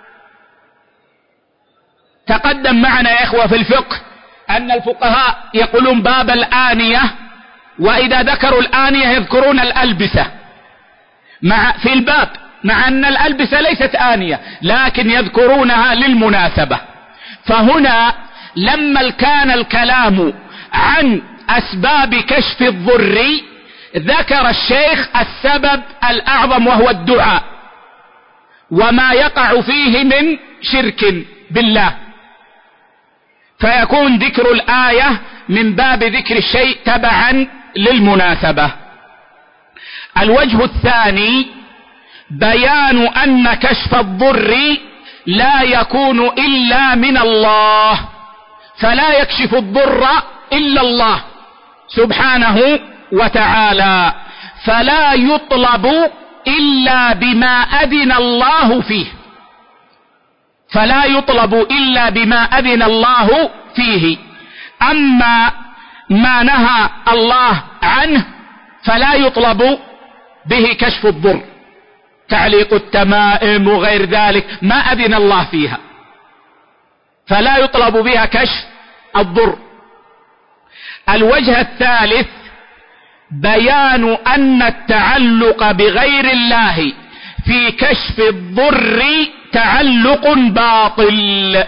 تقدم معنا يا إخوة في الفقه أن الفقهاء يقولون باب الآنية، وإذا ذكروا الآنية يذكرون الألبسة مع في الباب، مع أن الألبسة ليست آنية لكن يذكرونها للمناسبة. فهنا لما كان الكلام عن أسباب كشف الضر ذكر الشيخ السبب الأعظم وهو الدعاء وما يقع فيه من شرك بالله، فيكون ذكر الآية من باب ذكر الشيء تبعا للمناسبة. الوجه الثاني بيان أن كشف الضر لا يكون إلا من الله، فلا يكشف الضر إلا الله سبحانه وتعالى، فلا يطلب إلا بما أذن الله فيه، فلا يطلب إلا بما أذن الله فيه. أما ما نهى الله عنه فلا يطلب به كشف الضر، تعليق التمائم وغير ذلك ما أذن الله فيها، فلا يطلب بها كشف الضر. الوجه الثالث بيان أن التعلق بغير الله في كشف الضر تعلق باطل،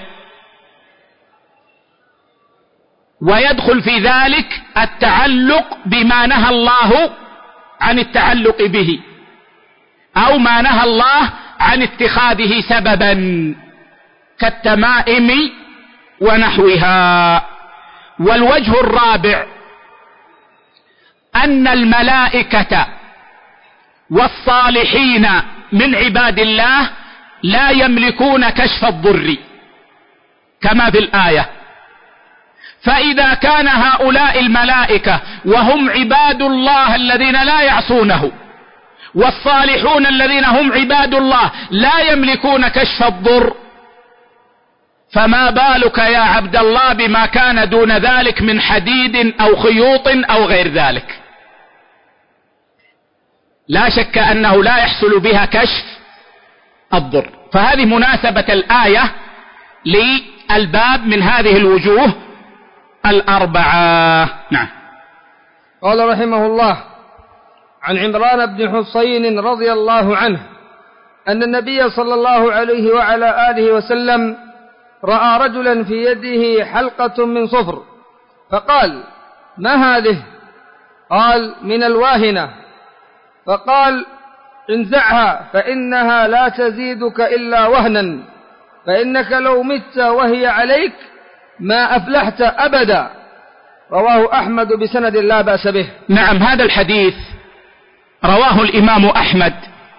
ويدخل في ذلك التعلق بما نهى الله عن التعلق به، أو ما نهى الله عن اتخاذه سببا كالتمائم ونحوها. والوجه الرابع أن الملائكة والصالحين من عباد الله لا يملكون كشف الضر كما في الآية، فإذا كان هؤلاء الملائكة وهم عباد الله الذين لا يعصونه، والصالحون الذين هم عباد الله لا يملكون كشف الضر، فما بالك يا عبد الله بما كان دون ذلك من حديد أو خيوط أو غير ذلك؟ لا شك أنه لا يحصل بها كشف الضر. فهذه مناسبة الآية الباب من هذه الوجوه الأربعة. نعم. قال رحمه الله: عن عمران بن حصين رضي الله عنه أن النبي صلى الله عليه وعلى آله وسلم رأى رجلا في يده حلقة من صفر فقال: ما هذه؟ قال: من الواهنة. فقال: انزعها فإنها لا تزيدك إلا وهنا، فإنك لو مت وهي عليك ما أفلحت أبدا. رواه أحمد بسند لا بأس به. نعم، هذا الحديث رواه الإمام أحمد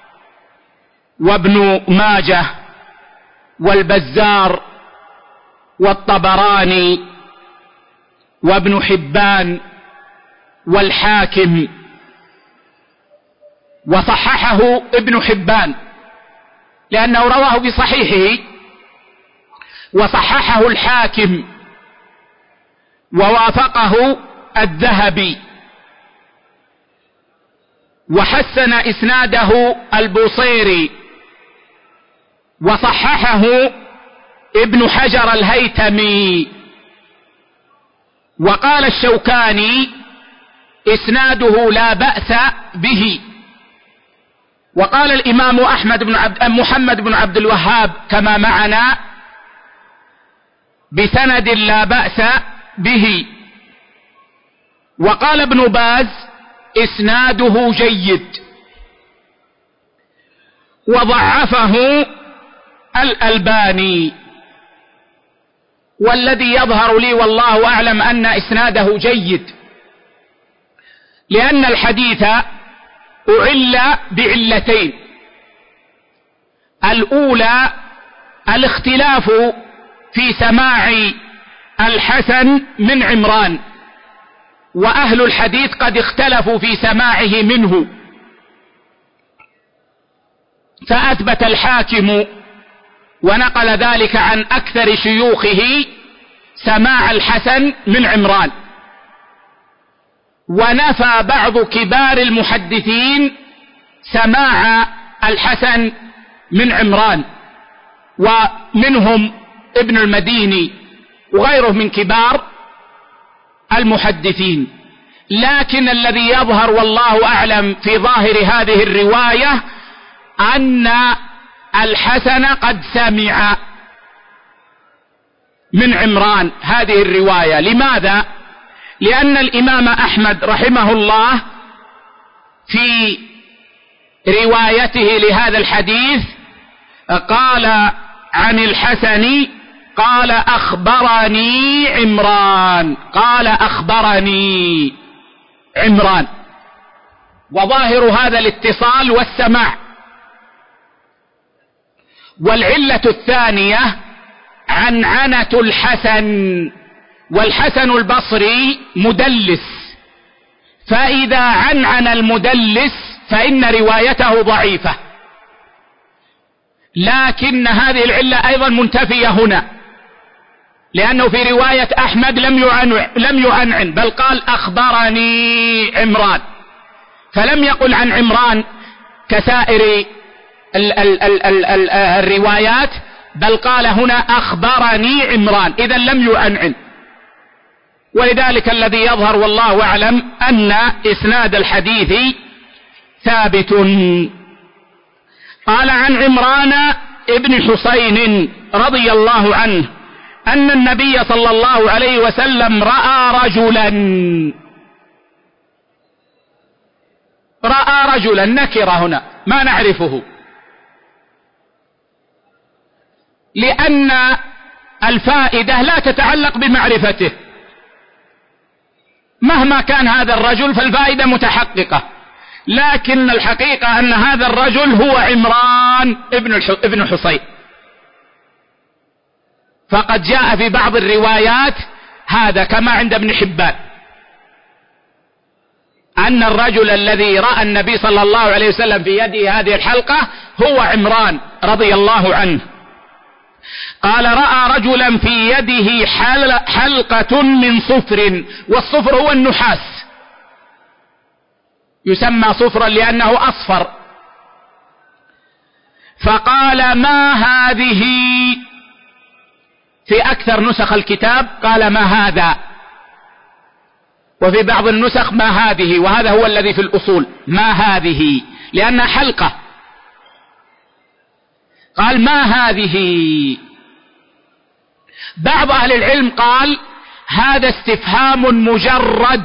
وابن ماجه والبزار والطبراني وابن حبان والحاكم، وصححه ابن حبان لأنه رواه بصحيحه، وصححه الحاكم ووافقه الذهبي، وحسن إسناده البوصيري، وصححه ابن حجر الهيثمي، وقال الشوكاني إسناده لا بأس به. وقال الإمام أحمد بن عبد محمد بن عبد الوهاب كما معنا بسند لا بأس به. وقال ابن باز إسناده جيد، وضعفه الألباني. والذي يظهر لي والله أعلم أن إسناده جيد، لأن الحديث أعل بعلتين: الأولى الاختلاف في سماع الحسن من عمران، وأهل الحديث قد اختلفوا في سماعه منه، فأثبت الحاكم ونقل ذلك عن أكثر شيوخه سماع الحسن من عمران، ونفى بعض كبار المحدثين سماع الحسن من عمران، ومنهم ابن المديني وغيره من كبار المحدثين. لكن الذي يظهر والله أعلم في ظاهر هذه الرواية أن الحسن قد سمع من عمران هذه الرواية. لماذا؟ لأن الإمام أحمد رحمه الله في روايته لهذا الحديث قال عن الحسن قال أخبرني عمران، قال أخبرني عمران، وظاهر هذا الاتصال والسماع. والعلة الثانية عنعنة الحسن، والحسن البصري مدلس، فإذا عنعن المدلس فإن روايته ضعيفة. لكن هذه العلة أيضا منتفية هنا، لأنه في رواية أحمد لم يعنعن, لم يعنعن بل قال أخبرني عمران، فلم يقل عن عمران كسائر ال ال ال ال ال الروايات، بل قال هنا أخبرني عمران، إذا لم يعنعن. ولذلك الذي يظهر والله أعلم أن إسناد الحديث ثابت. قال عن عمران ابن حصين رضي الله عنه أن النبي صلى الله عليه وسلم رأى رجلا رأى رجلا نكرة هنا ما نعرفه، لأن الفائدة لا تتعلق بمعرفته، مهما كان هذا الرجل فالفائدة متحققة، لكن الحقيقة أن هذا الرجل هو عمران ابن حصين. فقد جاء في بعض الروايات هذا كما عند ابن حبان أن الرجل الذي رأى النبي صلى الله عليه وسلم في يده هذه الحلقة هو عمران رضي الله عنه. قال رأى رجلا في يده حلقة من صفر، والصفر هو النحاس، يسمى صفرا لأنه أصفر. فقال ما هذه؟ في أكثر نسخ الكتاب قال ما هذا، وفي بعض النسخ ما هذه، وهذا هو الذي في الأصول ما هذه لأنها حلقة. قال ما هذه. بعض أهل العلم قال هذا استفهام مجرد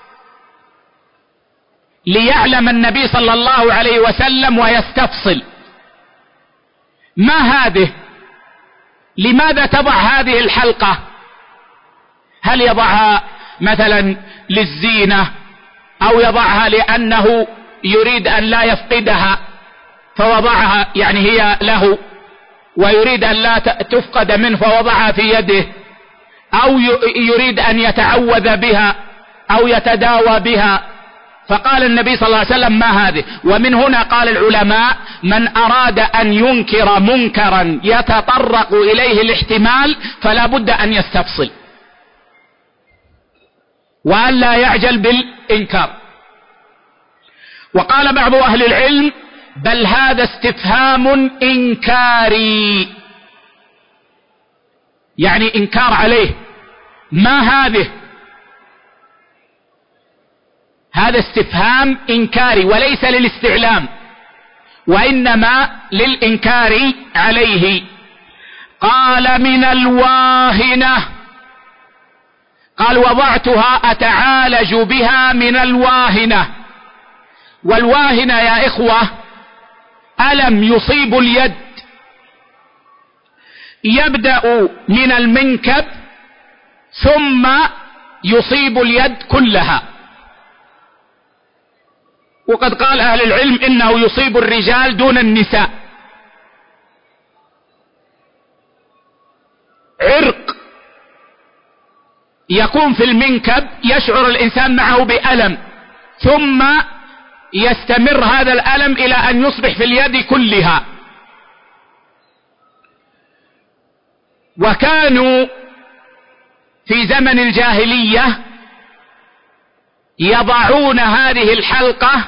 ليعلم النبي صلى الله عليه وسلم ويستفصل. ما هذه؟ لماذا تضع هذه الحلقة؟ هل يضعها مثلا للزينة أو يضعها لأنه يريد أن لا يفقدها فوضعها، يعني هي له ويريد أن لا تفقد منه فوضعها في يده، أو يريد أن يتعوذ بها أو يتداوى بها؟ فقال النبي صلى الله عليه وسلم ما هذه. ومن هنا قال العلماء من أراد أن ينكر منكرا يتطرق إليه الاحتمال فلا بد أن يستفصل وأن لا يعجل بالإنكار. وقال بعض أهل العلم بل هذا استفهام إنكاري، يعني إنكار عليه. ما هذه؟ هذا استفهام إنكاري وليس للاستعلام وإنما للإنكار عليه. قال من الواهنة، قال وضعتها أتعالج بها من الواهنة. والواهنة يا إخوة ألم يصيب اليد يبدأ من المنكب ثم يصيب اليد كلها، وقد قال أهل العلم إنه يصيب الرجال دون النساء. عرق يكون في المنكب يشعر الإنسان معه بألم ثم يستمر هذا الألم إلى أن يصبح في اليد كلها. وكانوا في زمن الجاهلية يضعون هذه الحلقة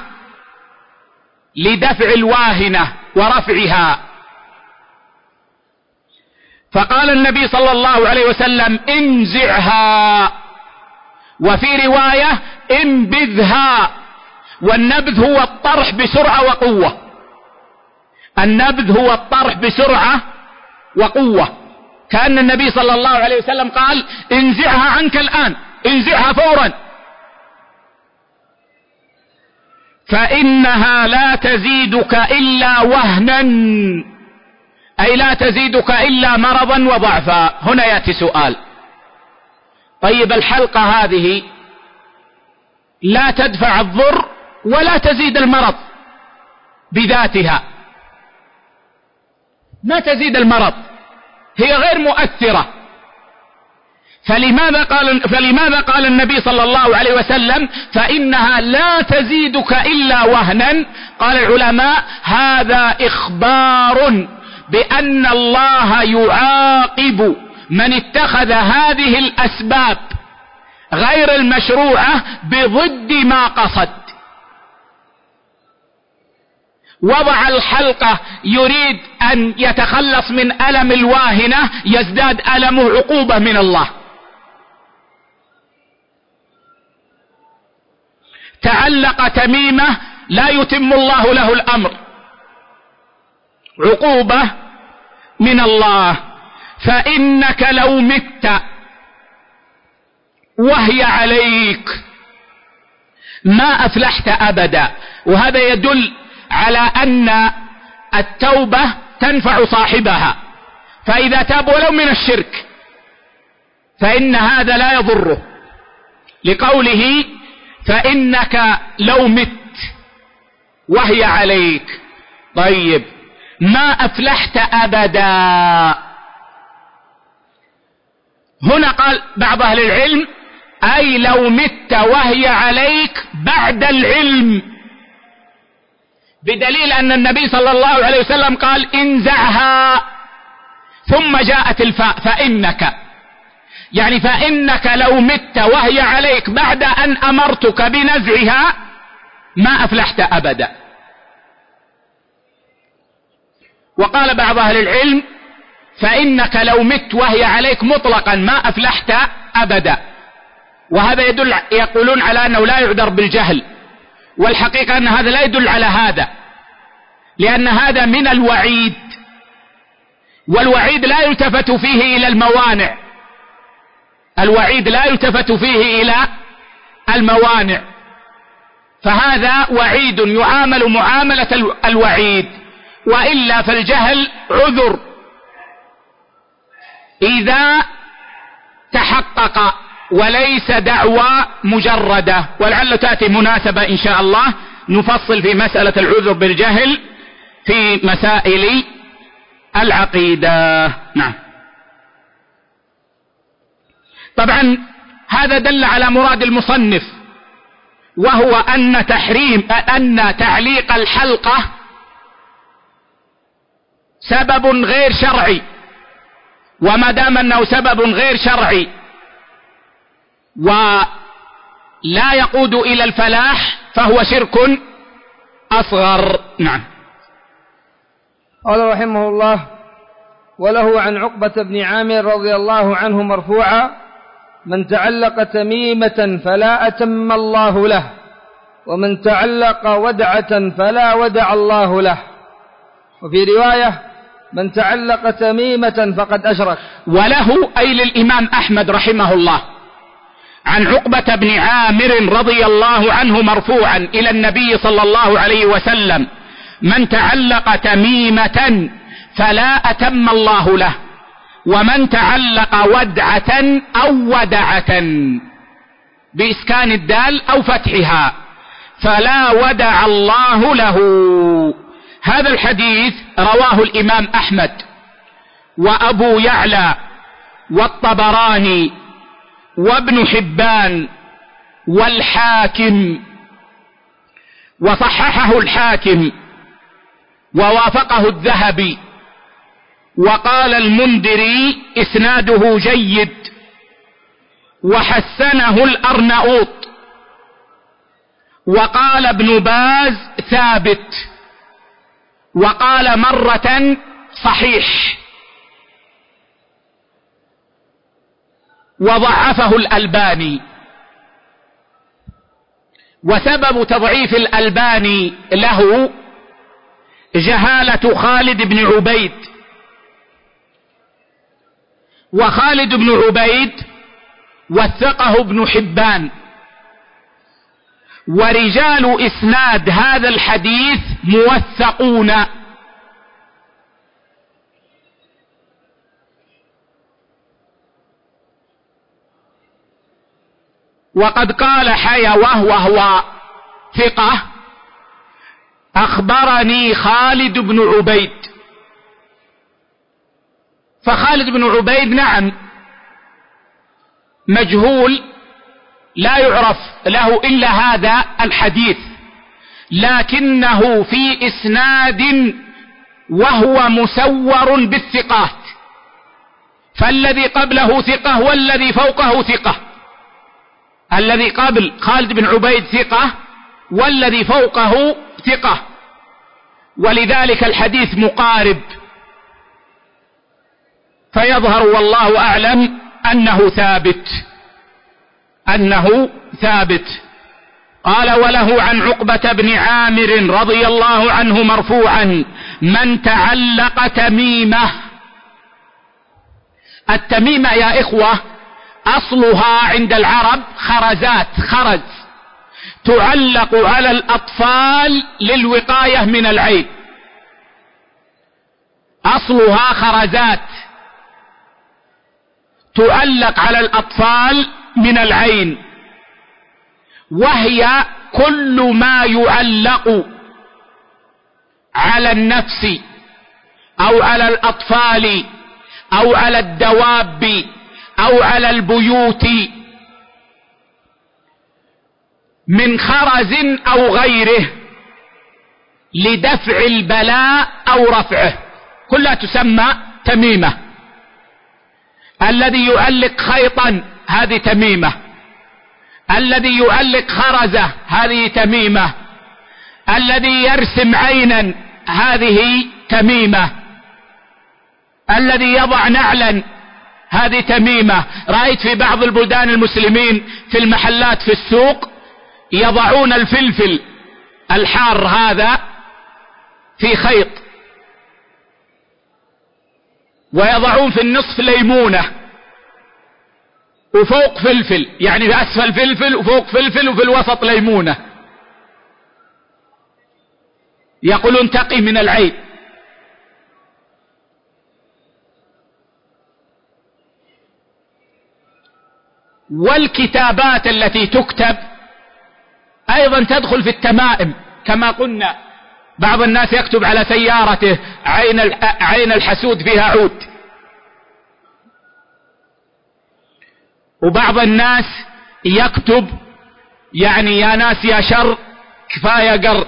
لدفع الواهنة ورفعها. فقال النبي صلى الله عليه وسلم انزعها، وفي رواية انبذها. والنبذ هو الطرح بسرعة وقوة، النبذ هو الطرح بسرعة وقوة، كأن النبي صلى الله عليه وسلم قال انزعها عنك الآن، انزعها فورا، فإنها لا تزيدك إلا وهنا، أي لا تزيدك إلا مرضا وضعفا. هنا يأتي سؤال، طيب الحلقة هذه لا تدفع الضر ولا تزيد المرض بذاتها، ما تزيد المرض، هي غير مؤثرة، فلماذا قال, فلماذا قال النبي صلى الله عليه وسلم فإنها لا تزيدك إلا وهنا؟ قال العلماء هذا إخبار بأن الله يعاقب من اتخذ هذه الأسباب غير المشروعة بضد ما قصد. وضع الحلقة يريد أن يتخلص من ألم الواهنة، يزداد ألمه عقوبة من الله. تعلق تميمة لا يتم الله له الأمر، عقوبة من الله. فإنك لو مت وهي عليك ما أفلحت أبدا. وهذا يدل على أن التوبة تنفع صاحبها، فإذا تاب ولو من الشرك فإن هذا لا يضره، لقوله فإنك لو مت وهي عليك. طيب ما أفلحت أبدا، هنا قال بعض أهل العلم أي لو مت وهي عليك بعد العلم، بدليل أن النبي صلى الله عليه وسلم قال انزعها ثم جاءت الفاء فإنك، يعني فإنك لو مت وهي عليك بعد أن أمرتك بنزعها ما أفلحت أبدا. وقال بعض أهل العلم فإنك لو مت وهي عليك مطلقا ما أفلحت أبدا. وهذا يدل، يقولون على أنه لا يعذر بالجهل، والحقيقة أن هذا لا يدل على هذا، لأن هذا من الوعيد، والوعيد لا يلتفت فيه إلى الموانع، الوعيد لا يلتفت فيه إلى الموانع، فهذا وعيد يعامل معاملة الوعيد. وإلا فالجهل عذر إذا تحقق وليس دعوى مجردة. ولعل تأتي مناسبة إن شاء الله نفصل في مسألة العذر بالجهل في مسائل العقيدة. نعم. طبعا هذا دل على مراد المصنف، وهو أن تحريم أن تعليق الحلقة سبب غير شرعي، وما دام أنه سبب غير شرعي ولا يقود إلى الفلاح فهو شرك أصغر. نعم. قال رحمه الله: وله عن عقبة بن عامر رضي الله عنه مرفوعا: من تعلق تميمة فلا أتم الله له، ومن تعلق ودعة فلا ودع الله له. وفي رواية: من تعلق تميمة فقد أشرك. وله أي للإمام أحمد رحمه الله عن عقبة بن عامر رضي الله عنه مرفوعا إلى النبي صلى الله عليه وسلم: من تعلق تميمة فلا أتم الله له، ومن تعلق ودعة أو ودعة بإسكان الدال أو فتحها فلا ودع الله له. هذا الحديث رواه الإمام أحمد وأبو يعلى والطبراني وابن حبان والحاكم، وصححه الحاكم ووافقه الذهبي، وقال المنذري إسناده جيد، وحسنه الأرناؤوط، وقال ابن باز ثابت، وقال مرة صحيح، وضعفه الألباني. وسبب تضعيف الألباني له جهالة خالد بن عبيد، وخالد بن عبيد وثقه ابن حبان، ورجال إسناد هذا الحديث موثقون. وقد قال حيوة وهو ثقة: أخبرني خالد بن عبيد. فخالد بن عبيد نعم مجهول لا يعرف له إلا هذا الحديث، لكنه في إسناد وهو مسور بالثقات، فالذي قبله ثقة والذي فوقه ثقة، الذي قبل خالد بن عبيد ثقة والذي فوقه ثقة، ولذلك الحديث مقارب، فيظهر والله أعلم أنه ثابت أنه ثابت. قال: وله عن عقبة بن عامر رضي الله عنه مرفوعا: من تعلق تميمة. التميمة يا إخوة أصلها عند العرب خرزات، خرز تعلق على الأطفال للوقاية من العين، أصلها خرزات تعلق على الأطفال من العين، وهي كل ما يعلق على النفس أو على الأطفال أو على الدواب أو على البيوت من خرز أو غيره لدفع البلاء أو رفعه، كلها تسمى تميمة. الذي يعلق خيطا هذه تميمة، الذي يعلق خرزة هذه تميمة، الذي يرسم عينا هذه تميمة، الذي يضع نعلا هذه تميمة. رأيت في بعض البلدان المسلمين في المحلات في السوق يضعون الفلفل الحار هذا في خيط ويضعون في النصف ليمونة وفوق فلفل، يعني في أسفل فلفل وفوق فلفل وفي الوسط ليمونة، يقولون تقي من العين. والكتابات التي تكتب أيضا تدخل في التمائم كما قلنا. بعض الناس يكتب على سيارته عين عين الحسود فيها عود، وبعض الناس يكتب يعني يا ناس يا شر كفاية قر.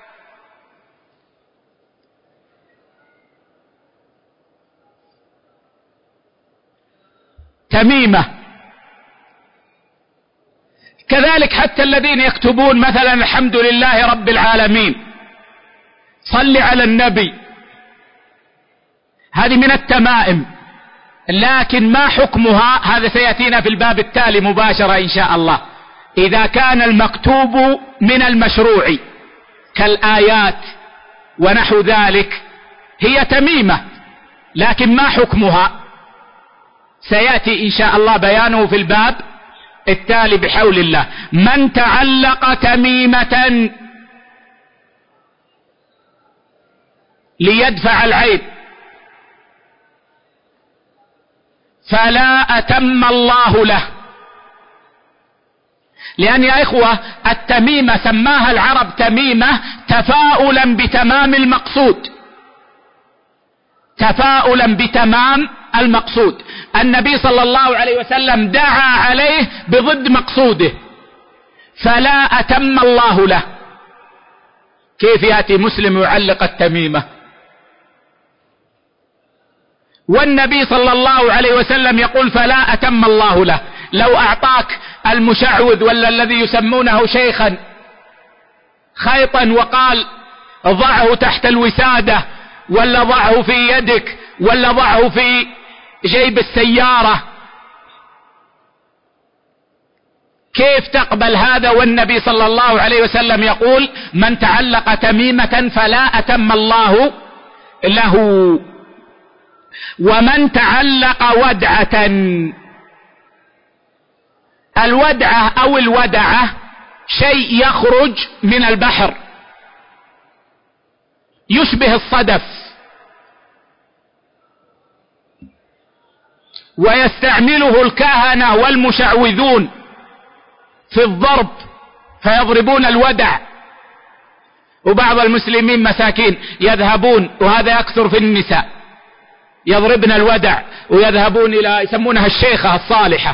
تميمة. كذلك حتى الذين يكتبون مثلا الحمد لله رب العالمين، صل على النبي، هذه من التمائم، لكن ما حكمها هذا سيأتينا في الباب التالي مباشرة إن شاء الله. إذا كان المكتوب من المشروع كالآيات ونحو ذلك هي تميمة، لكن ما حكمها سيأتي إن شاء الله بيانه في الباب التالي بحول الله. من تعلق تميمة ليدفع العين فلا أتم الله له. لأن يا إخوة التميمة سماها العرب تميمة تفاؤلا بتمام المقصود، تفاؤلا بتمام المقصود. النبي صلى الله عليه وسلم دعا عليه بضد مقصوده، فلا أتم الله له. كيف يأتي مسلم يعلق التميمة والنبي صلى الله عليه وسلم يقول فلا أتم الله له؟ لو أعطاك المشعوذ ولا الذي يسمونه شيخا خيطا وقال ضعه تحت الوسادة ولا ضعه في يدك ولا ضعه في جيب السيارة، كيف تقبل هذا والنبي صلى الله عليه وسلم يقول من تعلق تميمة فلا أتم الله له؟ ومن تعلق ودعة، الودعة أو الودعة شيء يخرج من البحر يشبه الصدف، ويستعمله الكهنة والمشعوذون في الضرب فيضربون الودع. وبعض المسلمين مساكين يذهبون، وهذا يكثر في النساء، يضربن الودع ويذهبون إلى يسمونها الشيخة الصالحة،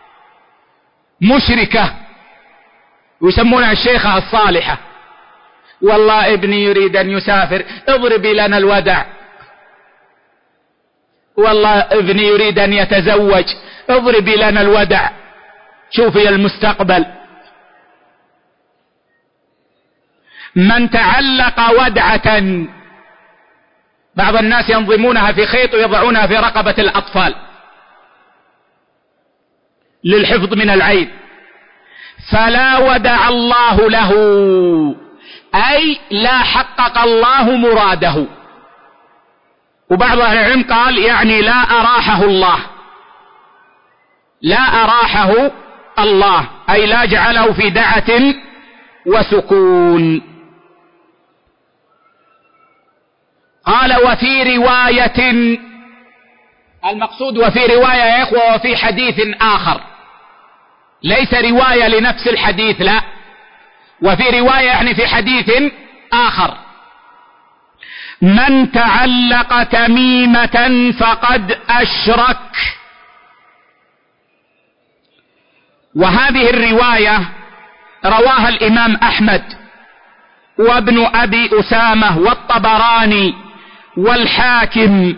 مشركة ويسمونها الشيخة الصالحة. والله ابني يريد أن يسافر، اضربي لنا الودع. والله ابني يريد أن يتزوج، اضربي لنا الودع، شوفي المستقبل. من تعلق ودعة، بعض الناس ينظمونها في خيط ويضعونها في رقبة الأطفال للحفظ من العين، فلا ودع الله له، أي لا حقق الله مراده. وبعض أهل العلم قال يعني لا أراحه الله، لا أراحه الله، أي لا جعله في دعة وسكون. قال وفي رواية، المقصود وفي رواية يا إخوة وفي حديث آخر، ليس رواية لنفس الحديث، لا، وفي رواية يعني في حديث آخر: من تعلق تميمة فقد أشرك. وهذه الرواية رواها الإمام أحمد وابن أبي أسامة والطبراني والحاكم.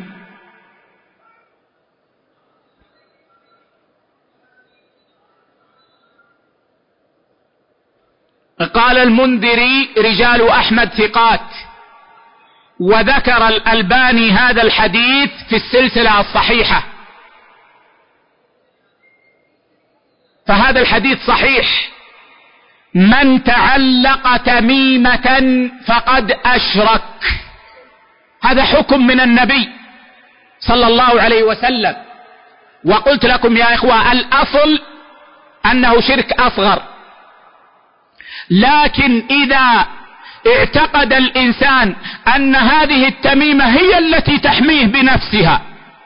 قال المنذري رجال أحمد ثقات، وذكر الألباني هذا الحديث في السلسلة الصحيحة، فهذا الحديث صحيح: من تعلق تميمة فقد أشرك. هذا حكم من النبي صلى الله عليه وسلم. وقلت لكم يا إخوة الأصل أنه شرك أصغر، لكن إذا اعتقد الإنسان أن هذه التميمة هي التي تحميه بنفسها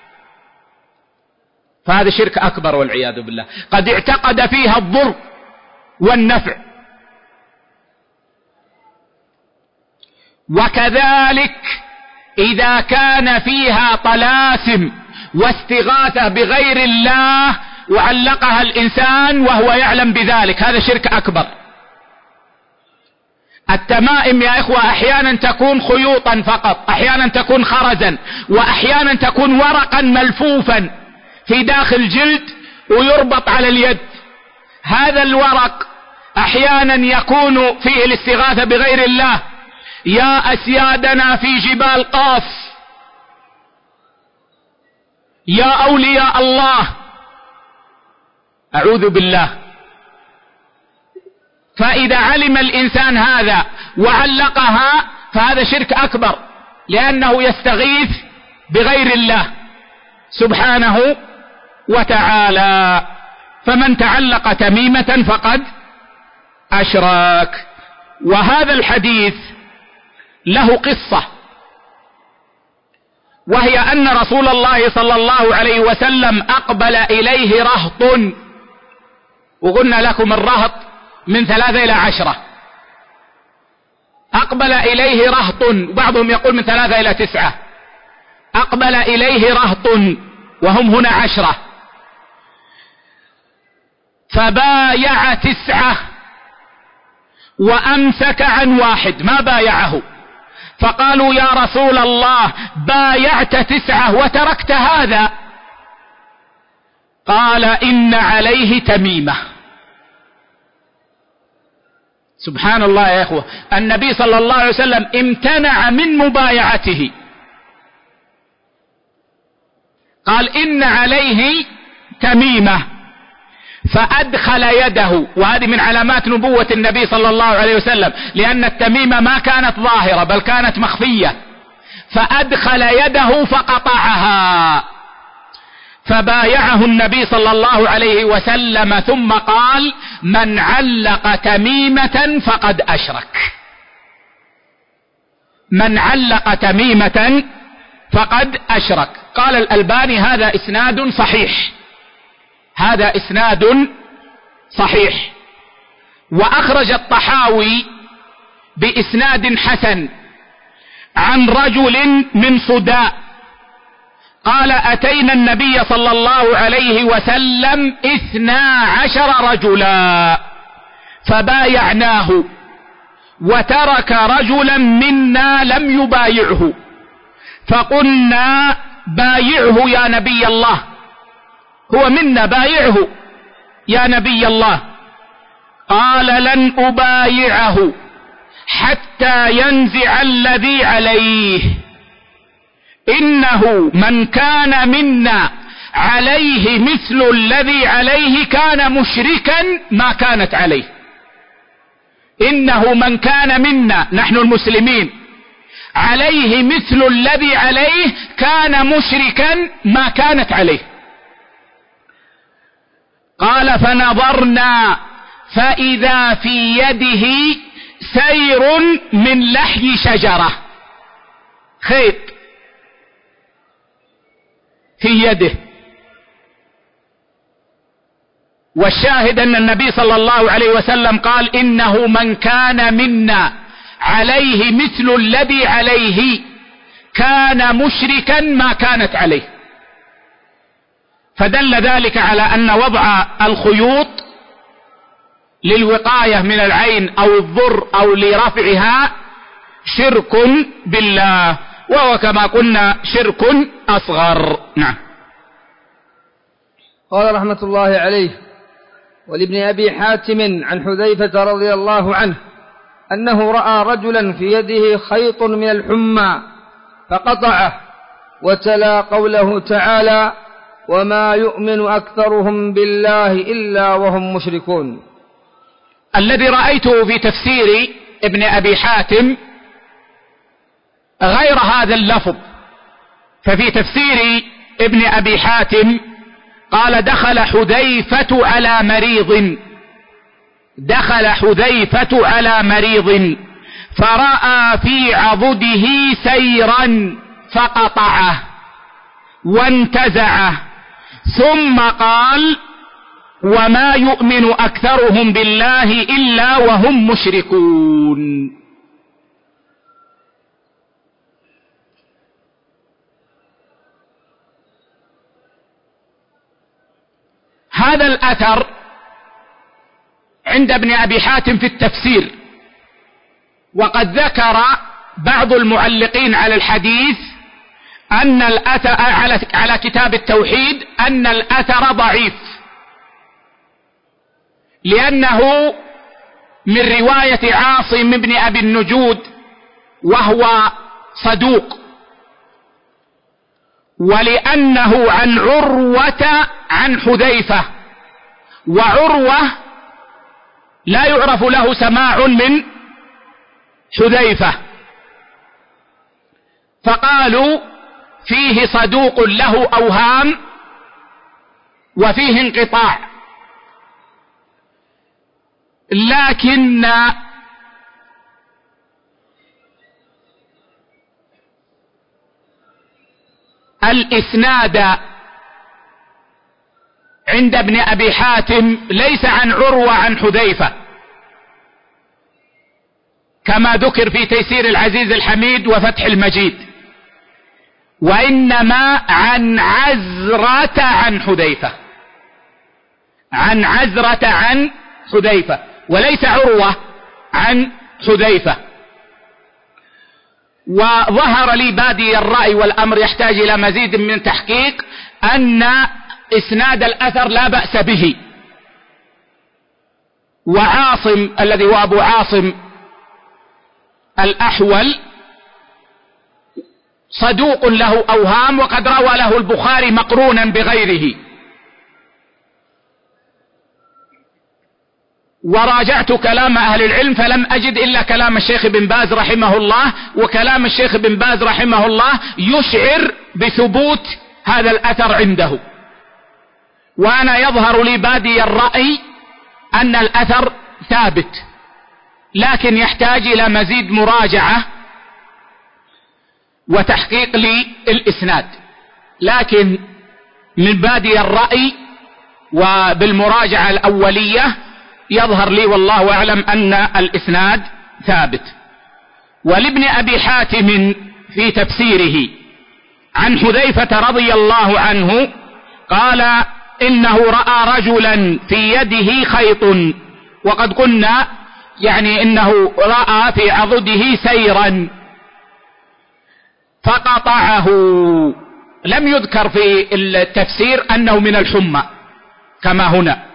فهذا شرك أكبر والعياذ بالله، قد اعتقد فيها الضر والنفع. وكذلك إذا كان فيها طلاسم واستغاثة بغير الله وعلقها الإنسان وهو يعلم بذلك، هذا شرك أكبر. التمائم يا إخوة أحيانا تكون خيوطا فقط، أحيانا تكون خرزا، وأحيانا تكون ورقا ملفوفا في داخل جلد ويربط على اليد. هذا الورق أحيانا يكون فيه الاستغاثة بغير الله: يا أسيادنا في جبال قاف، يا أولياء الله، أعوذ بالله. فإذا علم الإنسان هذا وعلقها فهذا شرك أكبر، لأنه يستغيث بغير الله سبحانه وتعالى. فمن تعلق تميمة فقد أشرك. وهذا الحديث له قصة، وهي أن رسول الله صلى الله عليه وسلم أقبل إليه رهط، وقلنا لكم الرهط من ثلاثة إلى عشرة. أقبل إليه رهط، بعضهم يقول من ثلاثة إلى تسعة. أقبل إليه رهط وهم هنا عشرة، فبايع تسعة وأمسك عن واحد ما بايعه. فقالوا: يا رسول الله بايعت تسعة وتركت هذا؟ قال: إن عليه تميمة. سبحان الله يا إخوة، النبي صلى الله عليه وسلم امتنع من مبايعته، قال: إن عليه تميمة، فأدخل يده. وهذه من علامات نبوة النبي صلى الله عليه وسلم، لأن التميمة ما كانت ظاهرة بل كانت مخفية. فأدخل يده فقطعها، فبايعه النبي صلى الله عليه وسلم، ثم قال: من علق تميمة فقد أشرك. من علق تميمة فقد أشرك. قال الألباني: هذا إسناد صحيح، هذا إسناد صحيح. وأخرج الطحاوي بإسناد حسن عن رجل من صداء قال: أتينا النبي صلى الله عليه وسلم اثنا عشر رجلا فبايعناه، وترك رجلا منا لم يبايعه، فقلنا: بايعه يا نبي الله، هو منا، بايعه يا نبي الله. قال: لن أبايعه حتى ينزع الذي عليه، إنه من كان منا عليه مثل الذي عليه كان مشركا ما كانت عليه. إنه من كان منا، نحن المسلمين، عليه مثل الذي عليه كان مشركا ما كانت عليه. قال: فنظرنا فإذا في يده سير من لحي شجرة، خيط في يده. والشاهد أن النبي صلى الله عليه وسلم قال: إنه من كان منا عليه مثل الذي عليه كان مشركا ما كانت عليه. فدل ذلك على أن وضع الخيوط للوقاية من العين أو الضر أو لرفعها شرك بالله، وهو كما قلنا شرك أصغر. نعم. قال رحمة الله عليه: ولابن أبي حاتم عن حذيفة رضي الله عنه أنه رأى رجلا في يده خيط من الحمى فقطعه وتلا قوله تعالى: وما يؤمن أكثرهم بالله إلا وهم مشركون. الذي رأيته في تفسير ابن أبي حاتم غير هذا اللفظ. ففي تفسير ابن أبي حاتم قال: دخل حذيفة على مريض دخل حذيفة على مريض فرأى في عضده سيرا فقطعه وانتزعه، ثم قال: وما يؤمن أكثرهم بالله إلا وهم مشركون. هذا الأثر عند ابن أبي حاتم في التفسير، وقد ذكر بعض المعلقين على الحديث أن الأثر على كتاب التوحيد أن الأثر ضعيف، لأنه من رواية عاصم بن أبي النجود وهو صدوق، ولأنه عن عروة عن حذيفة، وعروة لا يعرف له سماع من حذيفة، فقالوا فيه صدوق له أوهام وفيه انقطاع. لكن الإسناد عند ابن أبي حاتم ليس عن عروة عن حذيفة كما ذكر في تيسير العزيز الحميد وفتح المجيد، وإنما عن عزرة عن حذيفة عن عزرة عن حذيفة وليس عروة عن حذيفة. وظهر لي بادي الرأي والأمر يحتاج إلى مزيد من تحقيق أن إسناد الأثر لا بأس به، وعاصم الذي هو أبو عاصم الأحول صدوق له أوهام، وقد روى له البخاري مقرونا بغيره. وراجعت كلام أهل العلم فلم أجد إلا كلام الشيخ بن باز رحمه الله، وكلام الشيخ بن باز رحمه الله يشعر بثبوت هذا الأثر عنده. وأنا يظهر لي بادي الرأي أن الأثر ثابت، لكن يحتاج إلى مزيد مراجعة وتحقيق للإسناد. لكن من بادي الرأي وبالمراجعة الأولية يظهر لي والله أعلم أن الإسناد ثابت. ولابن أبي حاتم في تفسيره عن حذيفة رضي الله عنه قال: إنه رأى رجلا في يده خيط، وقد قلنا يعني إنه رأى في عضده سيرا فقطعه. لم يذكر في التفسير أنه من الحمى كما هنا،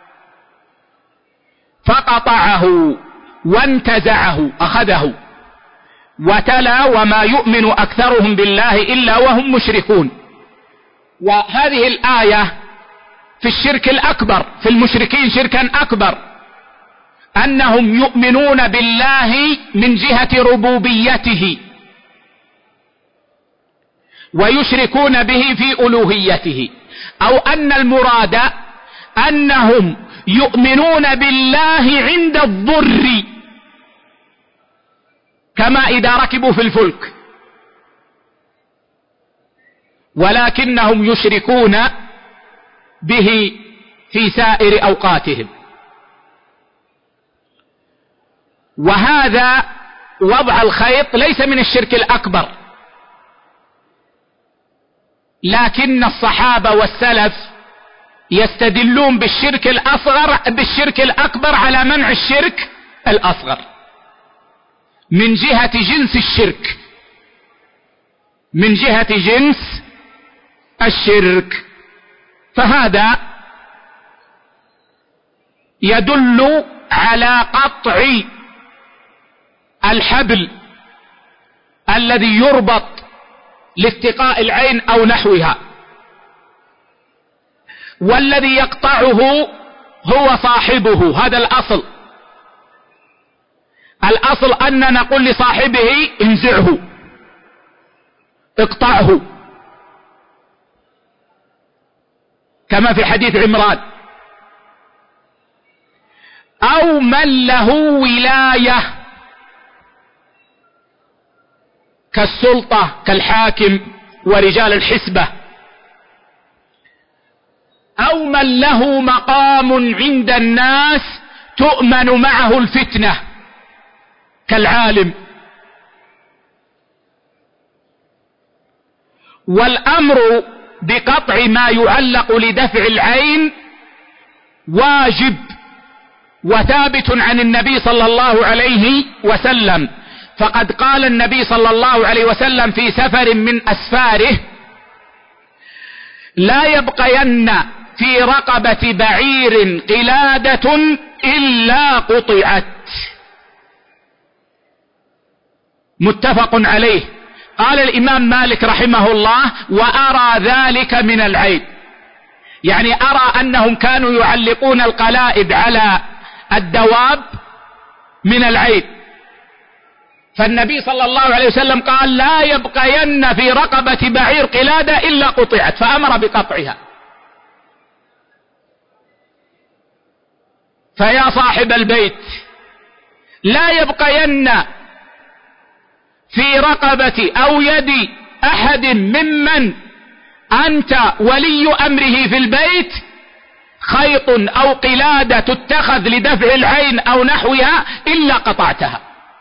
فقطعه وانتزعه أخذه، وتلا: وما يؤمن أكثرهم بالله إلا وهم مشركون. وهذه الآية في الشرك الأكبر، في المشركين شركا أكبر، أنهم يؤمنون بالله من جهة ربوبيته ويشركون به في ألوهيته، أو أن المراد أنهم يؤمنون بالله عند الضر، كما إذا ركبوا في الفلك، ولكنهم يشركون به في سائر أوقاتهم. وهذا وضع الخيط ليس من الشرك الأكبر، لكن الصحابة والسلف يستدلون بالشرك الأصغر بالشرك الأكبر على منع الشرك الأصغر من جهة جنس الشرك من جهة جنس الشرك. فهذا يدل على قطع الحبل الذي يربط لاتقاء العين أو نحوها، والذي يقطعه هو صاحبه. هذا الأصل. الأصل أن نقول لصاحبه انزعه، اقطعه، كما في حديث عمران. أو من له ولاية كالسلطة كالحاكم ورجال الحسبة، أو من له مقام عند الناس تؤمن معه الفتنة كالعالم. والأمر بقطع ما يعلق لدفع العين واجب وثابت عن النبي صلى الله عليه وسلم، فقد قال النبي صلى الله عليه وسلم في سفر من أسفاره: لا يبقين في رقبة بعير قلادة إلا قطعت. متفق عليه. قال الإمام مالك رحمه الله: وأرى ذلك من العيب، يعني أرى أنهم كانوا يعلقون القلائد على الدواب من العيب، فالنبي صلى الله عليه وسلم قال: لا يبقين في رقبة بعير قلادة إلا قطعت، فأمر بقطعها. فيا صاحب البيت، لا يبقين في رقبة أو يد أحد ممن أنت ولي أمره في البيت خيط أو قلادة تتخذ لدفع العين أو نحوها إلا قطعتها.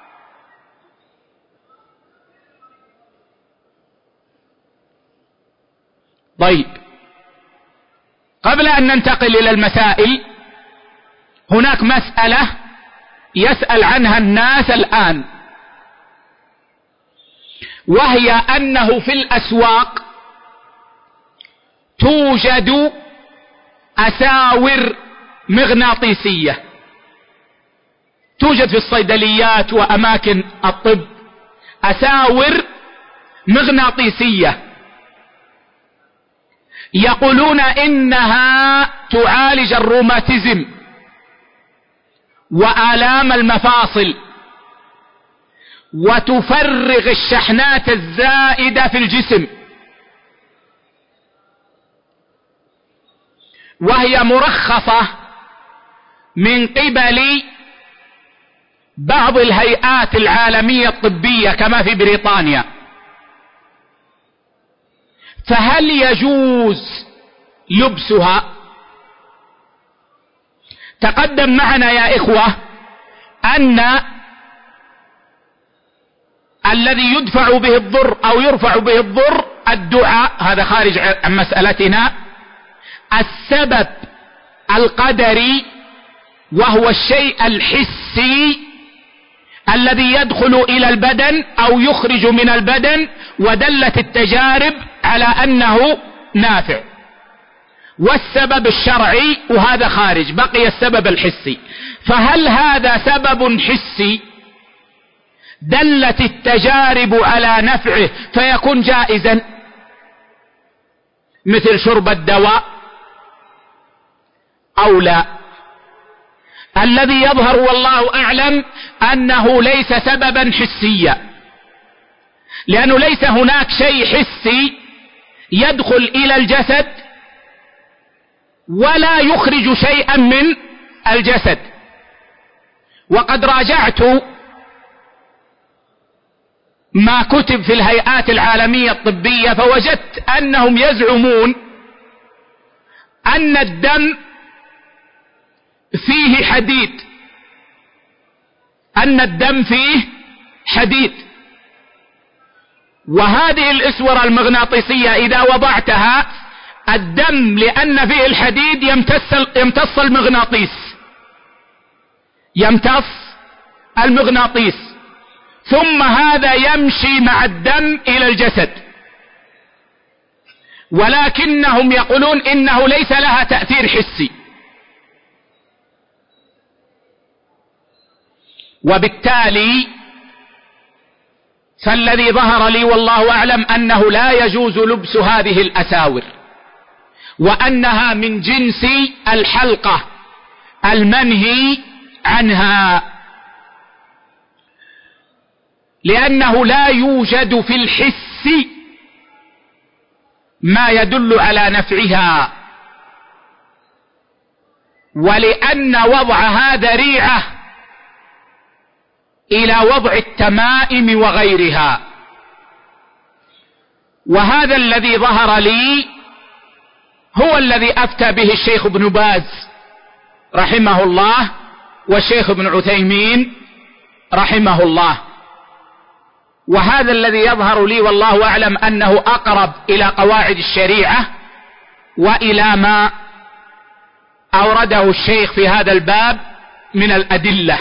طيب، قبل أن ننتقل إلى المسائل، هناك مسألة يسأل عنها الناس الآن، وهي أنه في الأسواق توجد أساور مغناطيسية، توجد في الصيدليات وأماكن الطب أساور مغناطيسية، يقولون إنها تعالج الروماتيزم وآلام المفاصل وتفرغ الشحنات الزائدة في الجسم، وهي مرخصة من قبل بعض الهيئات العالمية الطبية كما في بريطانيا. فهل يجوز لبسها؟ تقدم معنا يا إخوة أن الذي يدفع به الضر أو يرفع به الضر الدعاء، هذا خارج عن مسألتنا. السبب القدري وهو الشيء الحسي الذي يدخل إلى البدن أو يخرج من البدن، ودلت التجارب على أنه نافع. والسبب الشرعي وهذا خارج، بقي السبب الحسي. فهل هذا سبب حسي دلت التجارب على نفعه فيكون جائزا مثل شرب الدواء أو لا؟ الذي يظهر والله أعلم أنه ليس سببا حسيا، لأنه ليس هناك شيء حسي يدخل إلى الجسد ولا يخرج شيئا من الجسد. وقد راجعت ما كتب في الهيئات العالمية الطبية فوجدت أنهم يزعمون أن الدم فيه حديد، أن الدم فيه حديد، وهذه الإسورة المغناطيسية إذا وضعتها الدم لأن فيه الحديد يمتص يمتص المغناطيس يمتص المغناطيس ثم هذا يمشي مع الدم إلى الجسد، ولكنهم يقولون إنه ليس لها تأثير حسي. وبالتالي فالذي ظهر لي والله أعلم أنه لا يجوز لبس هذه الأساور، وأنها من جنس الحلقة المنهي عنها، لأنه لا يوجد في الحس ما يدل على نفعها، ولأن وضعها ذريعة إلى وضع التمائم وغيرها. وهذا الذي ظهر لي هو الذي أفتى به الشيخ ابن باز رحمه الله والشيخ ابن عثيمين رحمه الله، وهذا الذي يظهر لي والله أعلم أنه أقرب إلى قواعد الشريعة وإلى ما أورده الشيخ في هذا الباب من الأدلة،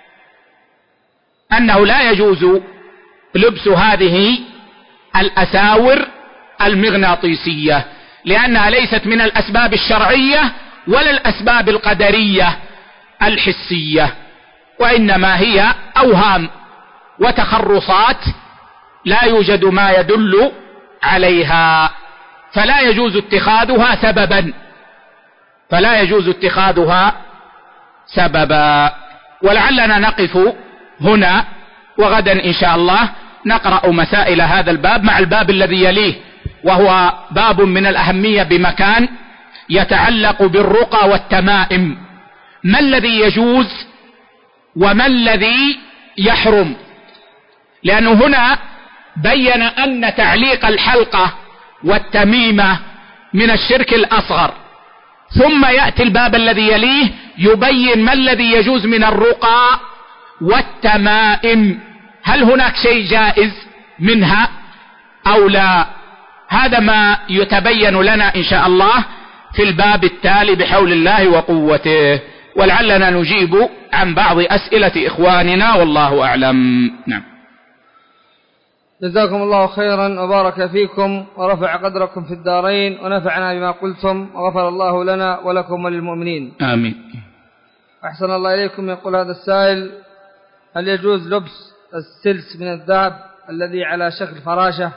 أنه لا يجوز لبس هذه الأساور المغناطيسية، لأنها ليست من الأسباب الشرعية ولا الأسباب القدرية الحسية، وإنما هي أوهام وتخرصات لا يوجد ما يدل عليها، فلا يجوز اتخاذها سببا فلا يجوز اتخاذها سببا. ولعلنا نقف هنا، وغدا إن شاء الله نقرأ مسائل هذا الباب مع الباب الذي يليه، وهو باب من الأهمية بمكان يتعلق بالرقى والتمائم، ما الذي يجوز وما الذي يحرم، لأنه هنا بين أن تعليق الحلقة والتميمة من الشرك الأصغر، ثم يأتي الباب الذي يليه يبين ما الذي يجوز من الرقى والتمائم، هل هناك شيء جائز منها أو لا؟ هذا ما يتبين لنا إن شاء الله في الباب التالي بحول الله وقوته، ولعلنا نجيب عن بعض أسئلة إخواننا والله أعلم. نعم. جزاكم الله خيرا وبارك فيكم ورفع قدركم في الدارين ونفعنا بما قلتم وغفر الله لنا ولكم وللمؤمنين. آمين. أحسن الله إليكم. يقول هذا السائل: هل يجوز لبس السلس من الذهب الذي على شكل فراشة؟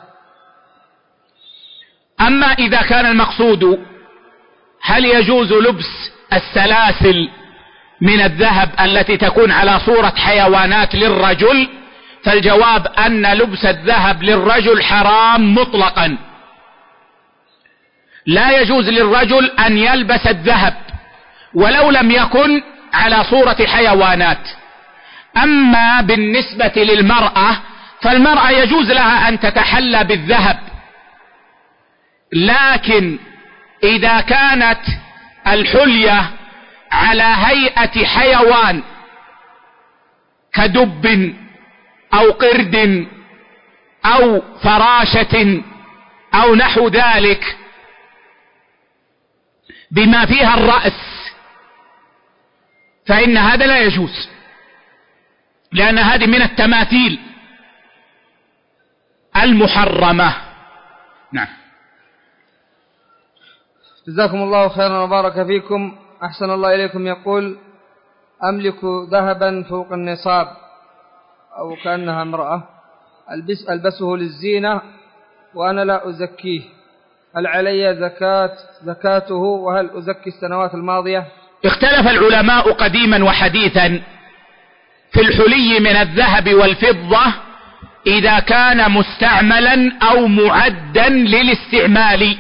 أما إذا كان المقصود هل يجوز لبس السلاسل من الذهب التي تكون على صورة حيوانات للرجل، فالجواب أن لبس الذهب للرجل حرام مطلقا، لا يجوز للرجل أن يلبس الذهب ولو لم يكن على صورة حيوانات. أما بالنسبة للمرأة فالمرأة يجوز لها أن تتحلى بالذهب، لكن إذا كانت الحلية على هيئة حيوان كدب أو قرد أو فراشة أو نحو ذلك بما فيها الرأس، فإن هذا لا يجوز، لأن هذه من التماثيل المحرمة. نعم. جزاكم الله خيرا وبارك فيكم. أحسن الله إليكم. يقول: أملك ذهبا فوق النصاب أو كأنها امرأة ألبس ألبسه للزينة وأنا لا أزكيه، هل علي زكاة زكاته وهل أزكي السنوات الماضية؟ اختلف العلماء قديما وحديثا في الحلي من الذهب والفضة إذا كان مستعملا أو معدا للاستعمال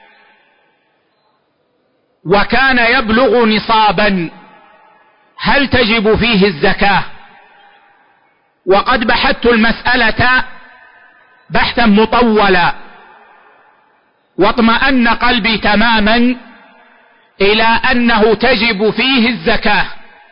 وكان يبلغ نصابا، هل تجب فيه الزكاة؟ وقد بحثت المسألة بحثا مطولا واطمأن قلبي تماما إلى أنه تجب فيه الزكاة،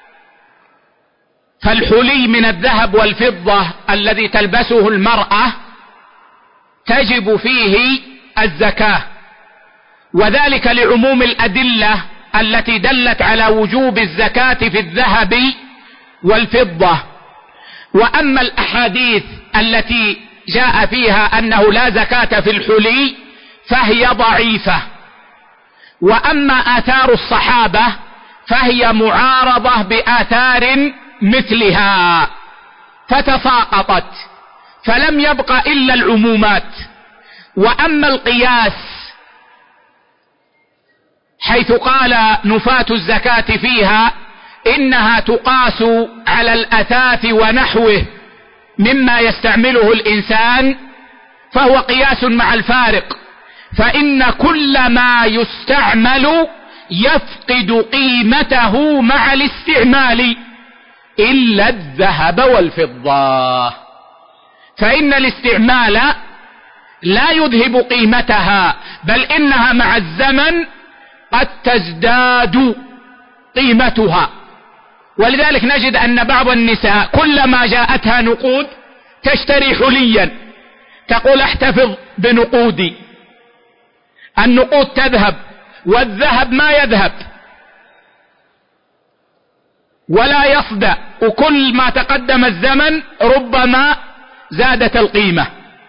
فالحلي من الذهب والفضة الذي تلبسه المرأة تجب فيه الزكاة، وذلك لعموم الأدلة التي دلت على وجوب الزكاة في الذهب والفضة. وأما الأحاديث التي جاء فيها أنه لا زكاة في الحلي فهي ضعيفة، وأما آثار الصحابة فهي معارضة بآثار مثلها فتساقطت، فلم يبق إلا العمومات. وأما القياس حيث قال نفاة الزكاة فيها إنها تقاس على الأثاث ونحوه مما يستعمله الإنسان، فهو قياس مع الفارق، فإن كل ما يستعمل يفقد قيمته مع الاستعمال إلا الذهب والفضة، فإن الاستعمال لا يذهب قيمتها، بل إنها مع الزمن قد تزداد قيمتها. ولذلك نجد أن بعض النساء كلما جاءتها نقود تشتري حليا، تقول احتفظ بنقودي. النقود تذهب والذهب ما يذهب ولا يصدأ، وكل ما تقدم الزمن ربما زادت القيمة.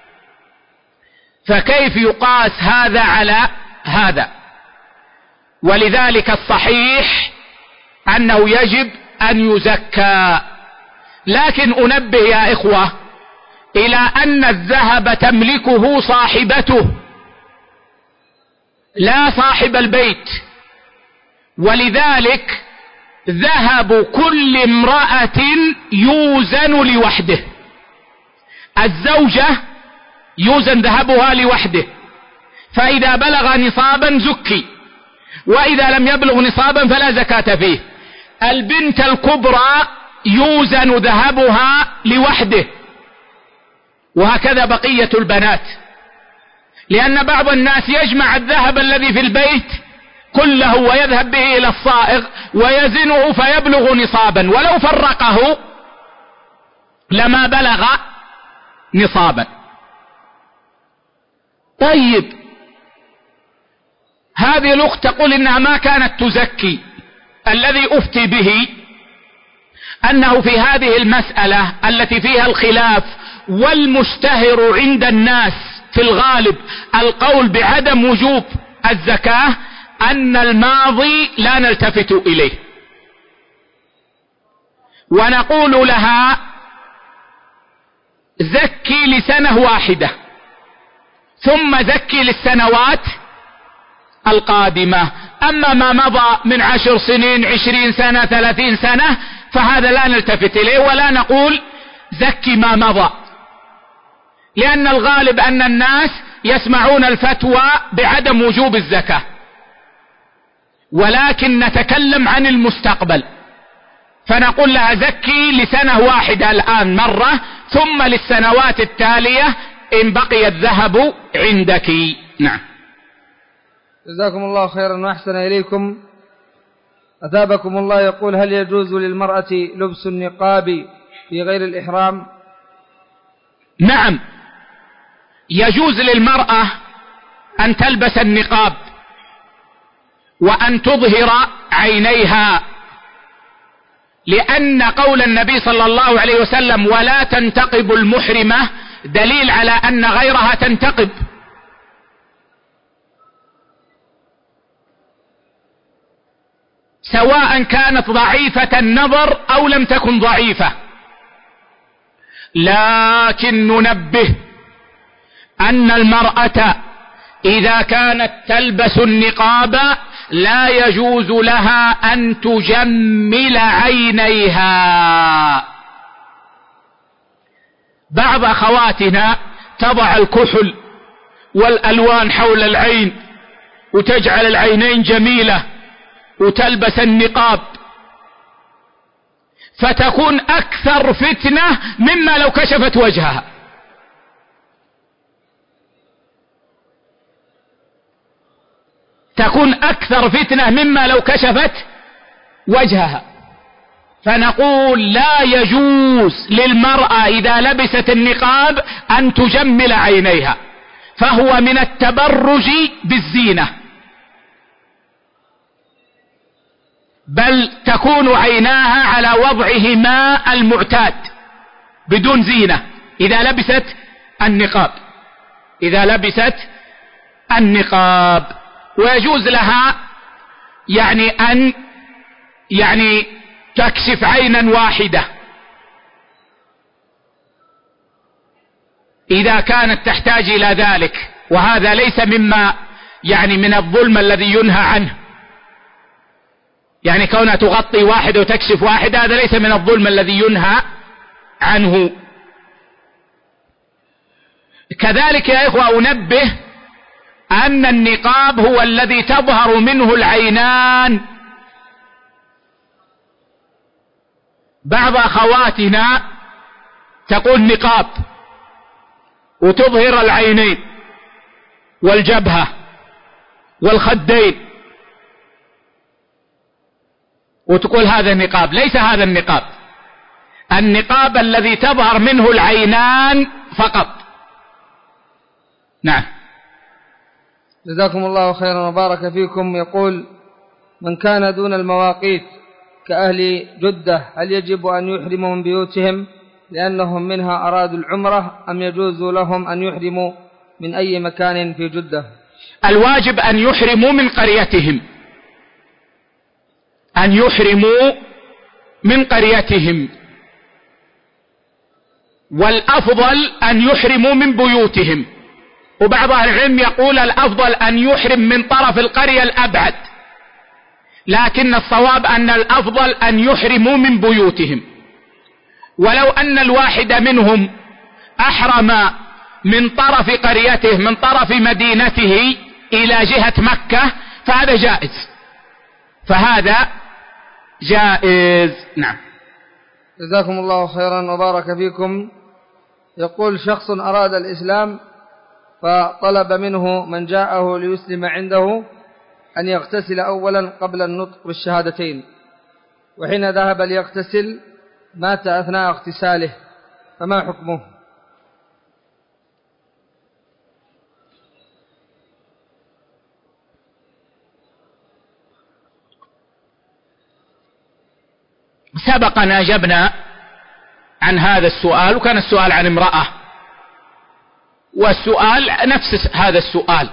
فكيف يقاس هذا على هذا؟ ولذلك الصحيح أنه يجب أن يزكى. لكن أنبه يا إخوة إلى أن الذهب تملكه صاحبته لا صاحب البيت، ولذلك ذهب كل امرأة يوزن لوحده. الزوجة يوزن ذهبها لوحده، فإذا بلغ نصابا زكي، وإذا لم يبلغ نصابا فلا زكاة فيه. البنت الكبرى يوزن ذهبها لوحده، وهكذا بقية البنات، لأن بعض الناس يجمع الذهب الذي في البيت كله ويذهب به إلى الصائغ ويزنه فيبلغ نصابا، ولو فرقه لما بلغ نصابا. طيب هذه الأخت تقول إنها ما كانت تزكي. الذي أفتي به أنه في هذه المسألة التي فيها الخلاف والمشتهر عند الناس في الغالب القول بعدم وجوب الزكاة، أن الماضي لا نلتفت إليه، ونقول لها زكي لسنة واحدة ثم زكي للسنوات القادمة. أما ما مضى من عشر سنين عشرين سنة ثلاثين سنة فهذا لا نلتفت إليه، ولا نقول زكي ما مضى، لأن الغالب أن الناس يسمعون الفتوى بعدم وجوب الزكاة، ولكن نتكلم عن المستقبل، فنقول لها زكي لسنة واحدة الآن مرة، ثم للسنوات التالية إن بقي الذهب عندك. نعم. جزاكم الله خيرا وأحسن إليكم. أثابكم الله. يقول: هل يجوز للمرأة لبس النقاب في غير الإحرام؟ نعم، يجوز للمرأة أن تلبس النقاب وأن تظهر عينيها، لأن قول النبي صلى الله عليه وسلم ولا تنتقب المحرمة دليل على أن غيرها تنتقب. سواء كانت ضعيفة النظر أو لم تكن ضعيفة. لكن ننبه أن المرأة إذا كانت تلبس النقاب لا يجوز لها أن تجمل عينيها. بعض أخواتنا تضع الكحل والألوان حول العين وتجعل العينين جميلة وتلبس النقاب، فتكون أكثر فتنة مما لو كشفت وجهها. تكون أكثر فتنة مما لو كشفت وجهها. فنقول لا يجوز للمرأة إذا لبست النقاب أن تجمل عينيها، فهو من التبرج بالزينة، بل تكون عيناها على وضعهما المعتاد بدون زينة إذا لبست النقاب إذا لبست النقاب ويجوز لها يعني أن يعني تكشف عينا واحدة. إذا كانت تحتاج إلى ذلك، وهذا ليس مما يعني من الظلم الذي ينهى عنه، يعني كونها تغطي واحد وتكشف واحد هذا ليس من الظلم الذي ينهى عنه. كذلك يا إخوة أنبه أن النقاب هو الذي تظهر منه العينان. بعض أخواتنا تقول نقاب وتظهر العينين والجبهة والخدين وتقول هذا النقاب. ليس هذا النقاب، النقاب الذي تظهر منه العينان فقط. نعم. جزاكم الله خيرا وبارك فيكم. يقول: من كان دون المواقيت كأهل جدة هل يجب أن يحرموا من بيوتهم لأنهم منها أرادوا العمرة، أم يجوز لهم أن يحرموا من أي مكان في جدة؟ الواجب أن يحرموا من قريتهم، أن يحرموا من قريتهم، والأفضل أن يحرموا من بيوتهم. وبعض أهل العلم يقول الأفضل أن يحرم من طرف القرية الأبعد، لكن الصواب أن الأفضل أن يحرموا من بيوتهم. ولو أن الواحد منهم أحرم من طرف قريته من طرف مدينته إلى جهة مكة فهذا جائز، فهذا جائز. نعم. جزاكم الله خيرا وبارك فيكم. يقول: شخص أراد الإسلام فطلب منه من جاءه ليسلم عنده أن يغتسل أولا قبل النطق بالشهادتين، وحين ذهب ليغتسل مات أثناء اغتساله، فما حكمه؟ سبق أن أجبنا عن هذا السؤال، وكان السؤال عن امرأة، والسؤال نفس هذا السؤال،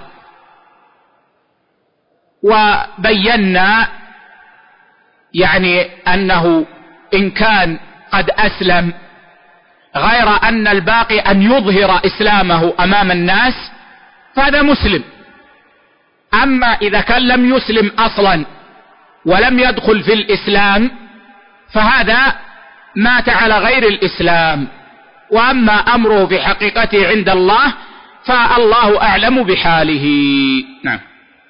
وبينا يعني أنه إن كان قد أسلم غير أن الباقي أن يظهر إسلامه أمام الناس فهذا مسلم. أما إذا كان لم يسلم أصلا ولم يدخل في الإسلام فهذا مات على غير الإسلام، وأما أمره في حقيقته عند الله فالله أعلم بحاله. نعم.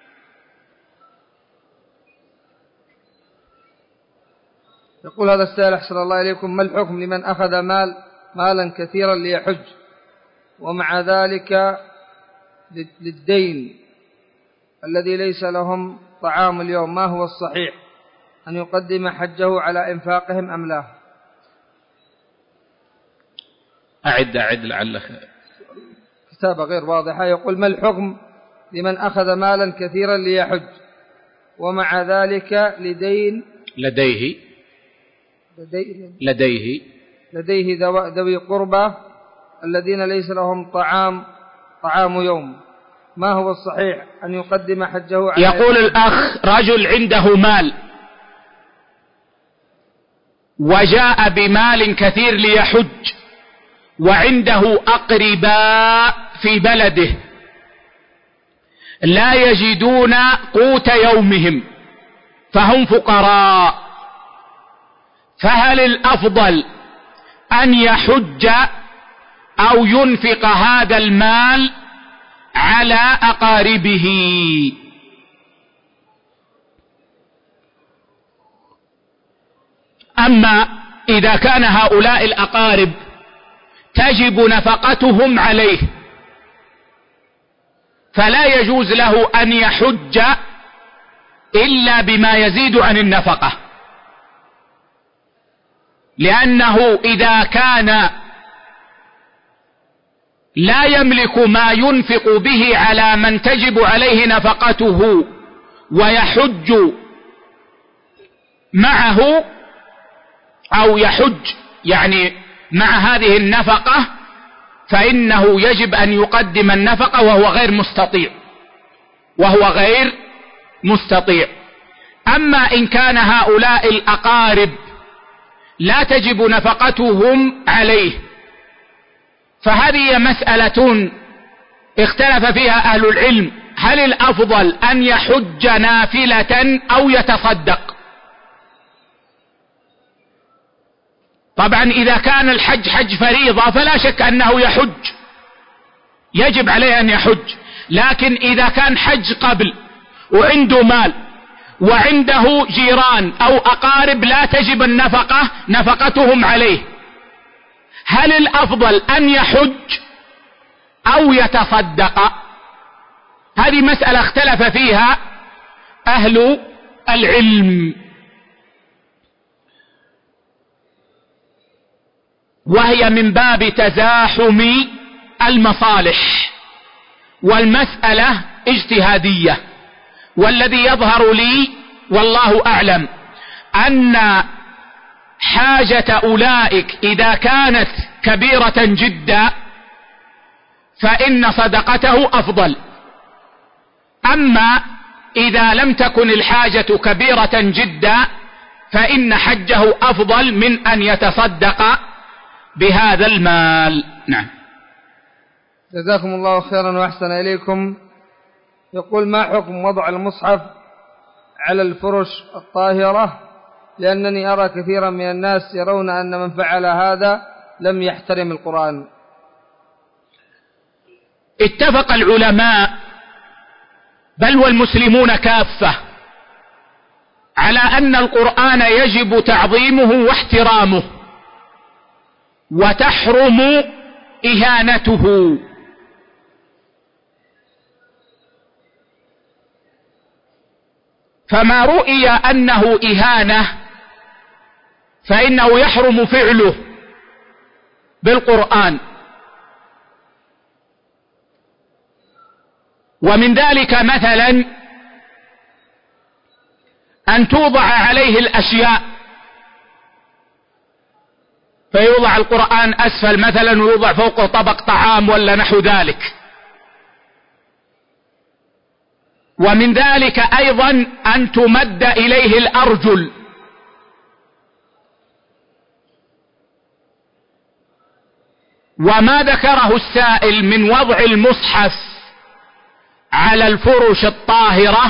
يقول هذا السائل: أحسن الله إليكم، ما الحكم لمن أخذ مال مالا كثيرا ليحج ومع ذلك للدين الذي ليس لهم طعام اليوم، ما هو الصحيح، أن يقدم حجه على إنفاقهم أم لا؟ أعد أعد لعلك كتابة غير واضحة. يقول: ما الحكم لمن أخذ مالا كثيرا ليحج ومع ذلك لدين لديه لديه لديه, لديه ذوي قربى الذين ليس لهم طعام طعام يوم، ما هو الصحيح، أن يقدم حجه على؟ يقول الأخ: رجل عنده مال وجاء بمال كثير ليحج وعنده أقرباء في بلده لا يجدون قوت يومهم فهم فقراء، فهل الأفضل أن يحج أو ينفق هذا المال على أقاربه؟ أما إذا كان هؤلاء الأقارب تجب نفقتهم عليه فلا يجوز له أن يحج إلا بما يزيد عن النفقة، لأنه إذا كان لا يملك ما ينفق به على من تجب عليه نفقته ويحج معه أو يحج يعني مع هذه النفقة فإنه يجب أن يقدم النفقة وهو غير مستطيع وهو غير مستطيع. أما إن كان هؤلاء الأقارب لا تجب نفقتهم عليه فهذه مسألة اختلف فيها أهل العلم، هل الأفضل أن يحج نافلة أو يتصدق؟ طبعا إذا كان الحج حج فريضة فلا شك أنه يحج، يجب عليه أن يحج. لكن إذا كان حج قبل وعنده مال وعنده جيران أو أقارب لا تجب النفقة نفقتهم عليه، هل الأفضل أن يحج أو يتصدق؟ هذه مسألة اختلف فيها أهل العلم، وهي من باب تزاحم المصالح، والمسألة اجتهادية. والذي يظهر لي والله أعلم أن حاجة أولئك إذا كانت كبيرة جدا فإن صدقته أفضل، أما إذا لم تكن الحاجة كبيرة جدا فإن حجه أفضل من أن يتصدق بهذا المال. نعم. جزاكم الله خيرا وأحسن إليكم. يقول: ما حكم وضع المصحف على الفرش الطاهرة؟ لأنني أرى كثيرا من الناس يرون أن من فعل هذا لم يحترم القرآن. اتفق العلماء بل والمسلمون كافة على أن القرآن يجب تعظيمه واحترامه، وتحرم إهانته. فما رؤي أنه إهانة فإنه يحرم فعله بالقرآن. ومن ذلك مثلا أن توضع عليه الأشياء، فيوضع القرآن أسفل مثلا ويوضع فوقه طبق طعام ولا نحو ذلك. ومن ذلك أيضا أن تمد إليه الأرجل، وما ذكره السائل من وضع المصحف على الفرش الطاهرة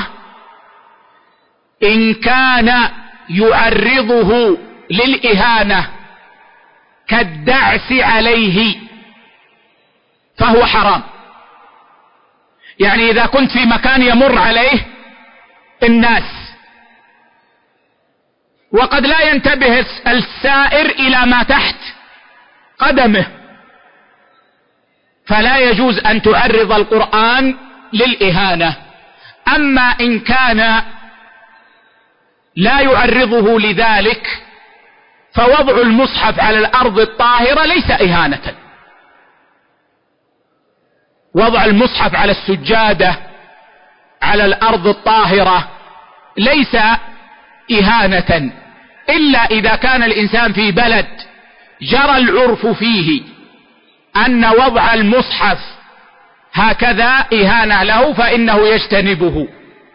إن كان يعرضه للإهانة كالدعس عليه فهو حرام. يعني إذا كنت في مكان يمر عليه الناس وقد لا ينتبه السائر إلى ما تحت قدمه، فلا يجوز أن تعرض القرآن للإهانة. أما إن كان لا يعرضه لذلك فوضع المصحف على الأرض الطاهرة ليس إهانة. وضع المصحف على السجادة على الأرض الطاهرة ليس إهانة، إلا إذا كان الإنسان في بلد جرى العرف فيه أن وضع المصحف هكذا إهانة له فإنه يجتنبه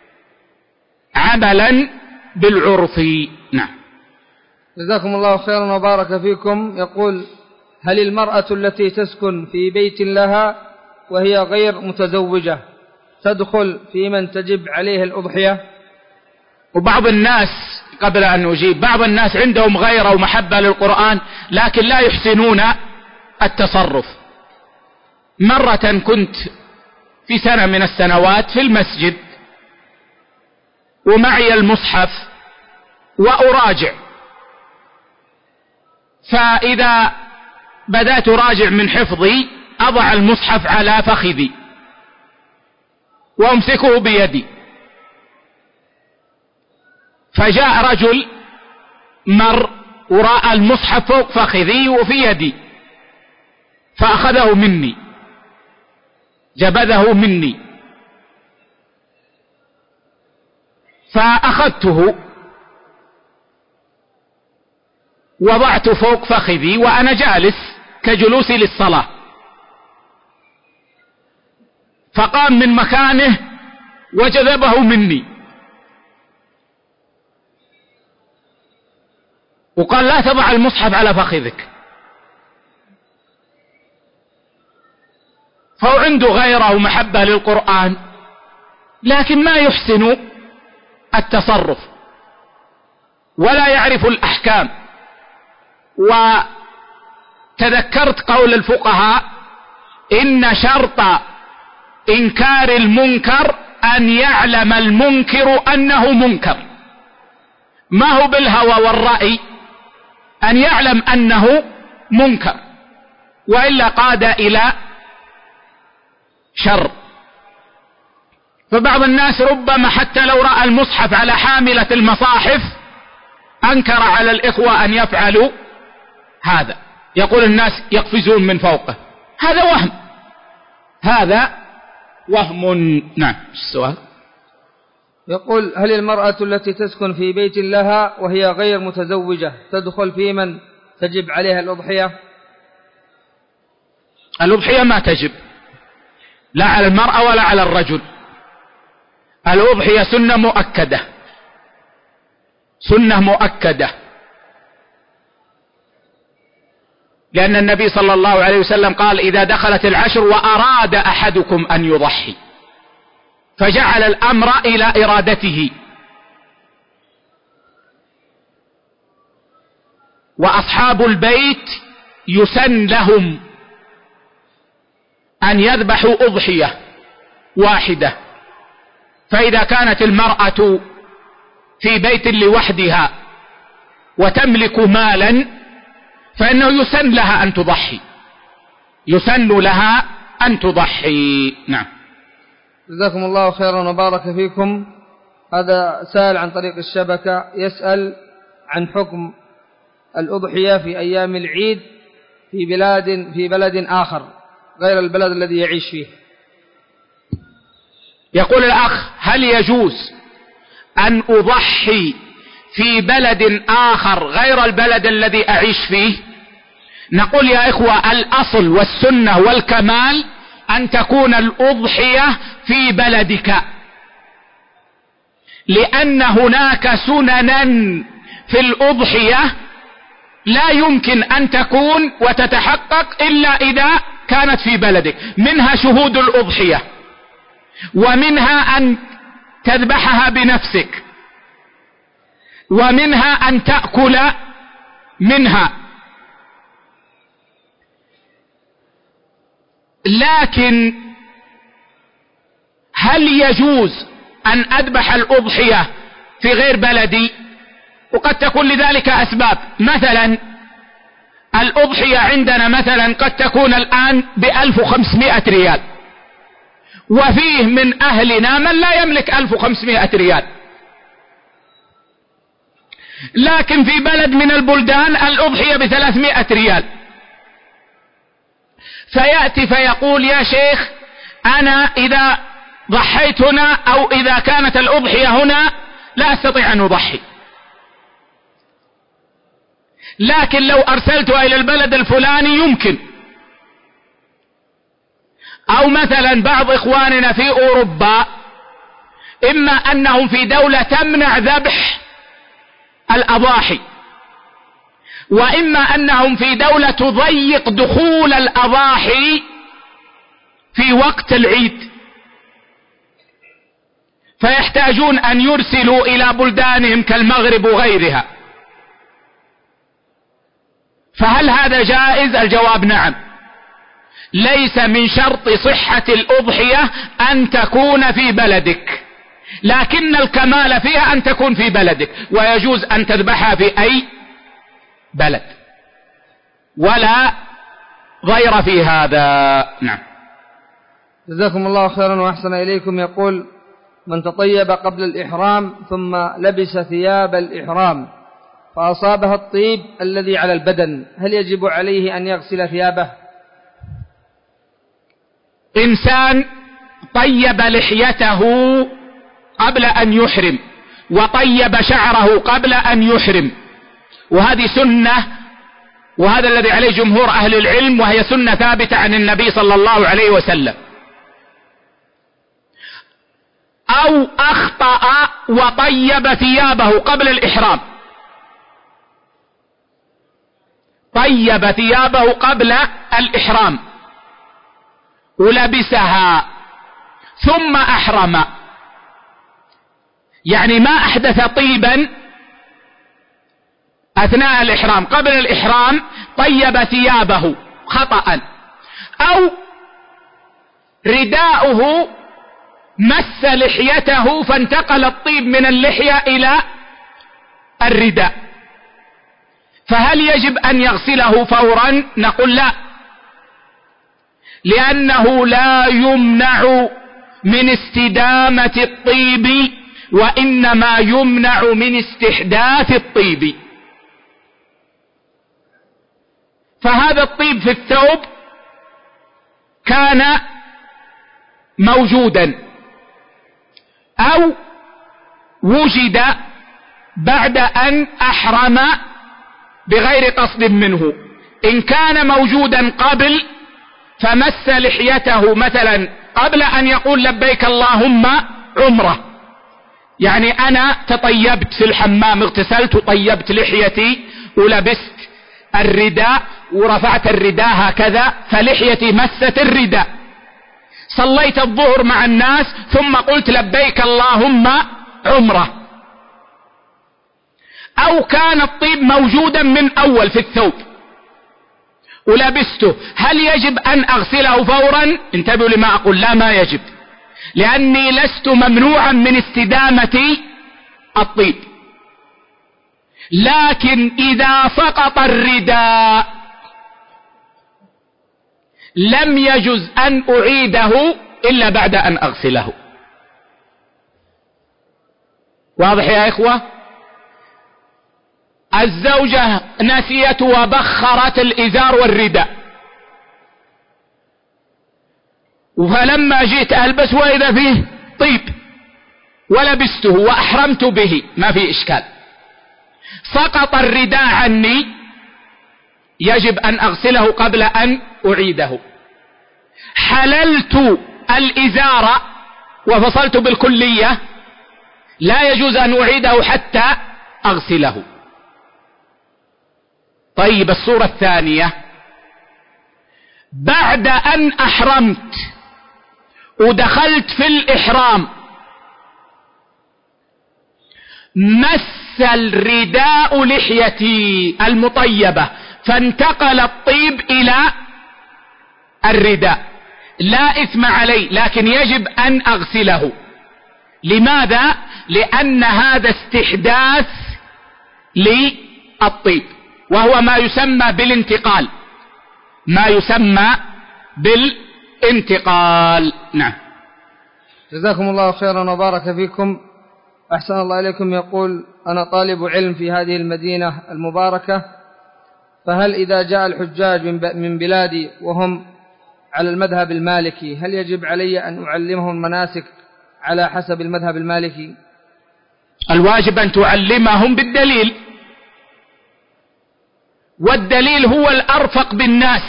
عملا بالعرف. نعم. جزاكم الله خيرا وبارك فيكم. يقول: هل المرأة التي تسكن في بيت لها وهي غير متزوجة تدخل في من تجب عليه الأضحية؟ وبعض الناس، قبل أن أجيب، بعض الناس عندهم غيرة ومحبة للقرآن لكن لا يحسنون التصرف. مرة كنت في سنة من السنوات في المسجد ومعي المصحف وأراجع، فإذا بدأت أراجع من حفظي أضع المصحف على فخذي وأمسكه بيدي، فجاء رجل مر ورأى المصحف فوق فخذي وفي يدي فأخذه مني، جبذه مني، فأخذته وضعت فوق فخذي وأنا جالس كجلوسي للصلاة، فقام من مكانه وجذبه مني وقال: لا تضع المصحف على فخذك. هو عنده غيره ومحبة للقرآن لكن ما يحسن التصرف ولا يعرف الأحكام. وتذكرت قول الفقهاء إن شرط إنكار المنكر أن يعلم المنكر أنه منكر، ما هو بالهوى والرأي، أن يعلم أنه منكر وإلا قاد إلى شر. فبعض الناس ربما حتى لو رأى المصحف على حاملة المصاحف أنكر على الإخوة أن يفعلوا هذا، يقول الناس يقفزون من فوقه، هذا وهم، هذا وهم. نعم. السؤال يقول: هل المرأة التي تسكن في بيت لها وهي غير متزوجة تدخل في من تجب عليها الأضحية؟ الأضحية ما تجب لا على المرأة ولا على الرجل. الأضحية سنة مؤكدة، سنة مؤكدة، لأن النبي صلى الله عليه وسلم قال: إذا دخلت العشر وأراد أحدكم أن يضحي، فجعل الأمر إلى إرادته. وأصحاب البيت يسن لهم أن يذبحوا أضحية واحدة، فإذا كانت المرأة في بيت لوحدها وتملك مالا فإنه يسن لها أن تضحي، يسن لها أن تضحي. نعم. جزاكم الله خيرا وبارك فيكم. هذا سائل عن طريق الشبكة يسأل عن حكم الأضحية في أيام العيد في بلاد في بلد آخر غير البلد الذي يعيش فيه. يقول الأخ: هل يجوز أن أضحي في بلد آخر غير البلد الذي أعيش فيه؟ نقول يا إخوة: الأصل والسنة والكمال أن تكون الأضحية في بلدك، لأن هناك سننا في الأضحية لا يمكن أن تكون وتتحقق إلا إذا كانت في بلدك، منها شهود الأضحية، ومنها أن تذبحها بنفسك، ومنها أن تأكل منها. لكن هل يجوز أن أذبح الأضحية في غير بلدي؟ وقد تكون لذلك أسباب. مثلا الأضحية عندنا مثلا قد تكون الآن بألف وخمسمائة ريال، وفيه من أهلنا من لا يملك ألف وخمسمائة ريال، لكن في بلد من البلدان الأضحية بثلاثمائة ريال، فيأتي فيقول: يا شيخ، أنا إذا ضحيت هنا أو إذا كانت الأضحية هنا لا أستطيع أن أضحي، لكن لو أرسلتها إلى البلد الفلاني يمكن. أو مثلا بعض إخواننا في أوروبا إما أنهم في دولة تمنع ذبح الأضاحي، وإما أنهم في دولة تضيق دخول الأضاحي في وقت العيد، فيحتاجون أن يرسلوا إلى بلدانهم كالمغرب وغيرها. فهل هذا جائز؟ الجواب نعم. ليس من شرط صحة الأضحية أن تكون في بلدك، لكن الكمال فيها أن تكون في بلدك، ويجوز أن تذبحها في أي بلد، ولا غير في هذا. نعم. جزاكم الله خيرا وأحسن إليكم. يقول: من تطيب قبل الإحرام ثم لبس ثياب الإحرام فأصابها الطيب الذي على البدن، هل يجب عليه أن يغسل ثيابه؟ إنسان طيب لحيته قبل أن يحرم، وطيب شعره قبل أن يحرم، وهذه سنة، وهذا الذي عليه جمهور أهل العلم، وهي سنة ثابتة عن النبي صلى الله عليه وسلم. أو أخطأ وطيب ثيابه قبل الإحرام، طيب ثيابه قبل الإحرام ولبسها ثم أحرم، يعني ما أحدث طيبا أثناء الإحرام، قبل الإحرام طيب ثيابه خطأ، أو رداؤه مس لحيته فانتقل الطيب من اللحية إلى الرداء، فهل يجب أن يغسله فورا؟ نقول لا، لأنه لا يمنع من استدامة الطيب، وإنما يمنع من استحداث الطيب. فهذا الطيب في الثوب كان موجودا أو وجد بعد أن أحرم بغير قصد منه. إن كان موجودا قبل فمس لحيته مثلا قبل أن يقول لبيك اللهم عمره، يعني أنا تطيبت في الحمام، اغتسلت وطيبت لحيتي ولبست الرداء ورفعت الرداء هكذا فلحيتي مست الرداء، صليت الظهر مع الناس ثم قلت لبيك اللهم عمره، أو كان الطيب موجودا من أول في الثوب ولبسته، هل يجب أن أغسله فورا؟ انتبهوا لما أقول، لا ما يجب، لأني لست ممنوعا من استدامة الطيب. لكن إذا سقط الرداء لم يجز أن أعيده إلا بعد أن أغسله. واضح يا إخوة؟ الزوجة نسيت وبخرت الإزار والرداء، فلما جئت ألبس وإذا فيه طيب ولبسته وأحرمت به ما في إشكال، سقط الرداء عني يجب أن أغسله قبل أن أعيده. حللت الإزار وفصلت بالكلية لا يجوز أن أعيده حتى أغسله. طيب الصورة الثانية، بعد أن أحرمت ودخلت في الإحرام مس الرداء لحيتي المطيبة فانتقل الطيب إلى الرداء، لا إثم علي، لكن يجب أن أغسله. لماذا؟ لأن هذا استحداث للطيب، وهو ما يسمى بالانتقال، ما يسمى بالانتقال. نعم. جزاكم الله خيرا وبارك فيكم. أحسن الله إليكم. يقول: أنا طالب علم في هذه المدينة المباركة، فهل إذا جاء الحجاج من بلادي وهم على المذهب المالكي هل يجب علي أن أعلمهم المناسك على حسب المذهب المالكي؟ الواجب أن تعلمهم بالدليل، والدليل هو الأرفق بالناس،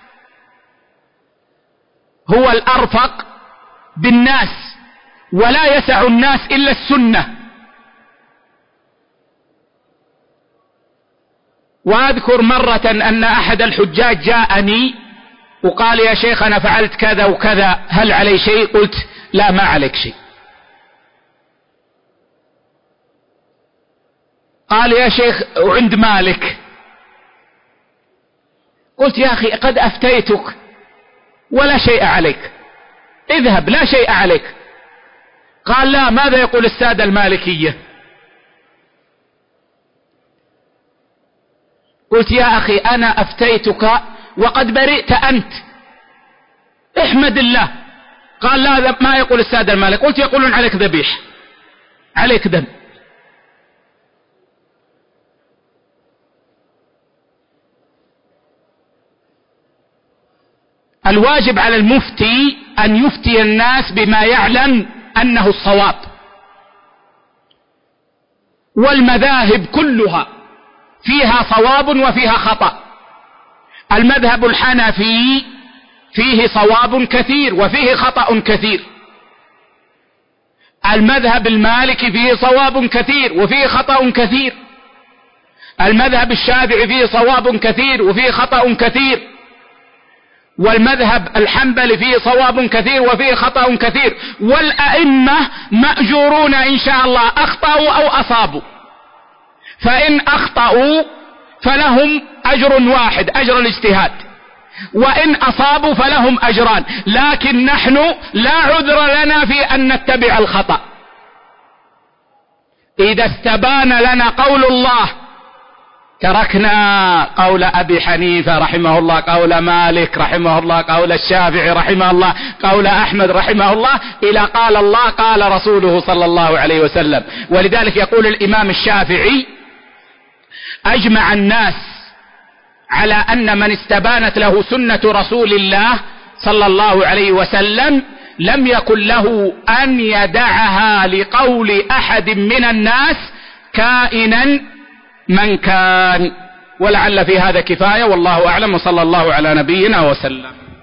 هو الأرفق بالناس، ولا يسع الناس إلا السنة. وأذكر مرة أن أحد الحجاج جاءني وقال: يا شيخ أنا فعلت كذا وكذا، هل علي شيء؟ قلت: لا ما عليك شيء. قال: يا شيخ وعند مالك. قلت: يا أخي قد أفتيتك ولا شيء عليك، اذهب لا شيء عليك. قال: لا، ماذا يقول السادة المالكية؟ قلت: يا أخي أنا أفتيتك وقد برئت أنت، احمد الله. قال: لا ما يقول السادة المالك. قلت: يقولون عليك ذبيح، عليك دم. الواجب على المفتي أن يفتي الناس بما يعلم أنه الصواب، والمذاهب كلها فيها صواب وفيها خطأ. المذهب الحنفي فيه صواب كثير وفيه خطأ كثير، المذهب المالكي فيه صواب كثير وفيه خطأ كثير، المذهب الشافعي فيه صواب كثير وفيه خطأ كثير، والمذهب الحنبلي فيه صواب كثير وفيه خطأ كثير، والأئمة مأجورون إن شاء الله، أخطأوا أو أصابوا. فإن أخطأوا فلهم أجر واحد، أجر الاجتهاد، وإن أصابوا فلهم أجران، لكن نحن لا عذر لنا في أن نتبع الخطأ. إذا استبان لنا قول الله تركنا قول أبي حنيفة رحمه الله، قول مالك رحمه الله، قول الشافعي رحمه الله، قول أحمد رحمه الله، إلى قال الله قال رسوله صلى الله عليه وسلم. ولذلك يقول الإمام الشافعي: أجمع الناس على أن من استبانت له سنة رسول الله صلى الله عليه وسلم لم يكن له أن يدعها لقول أحد من الناس كائنا من كان. ولعل في هذا كفاية، والله أعلم، وصلى الله على نبينا وسلم.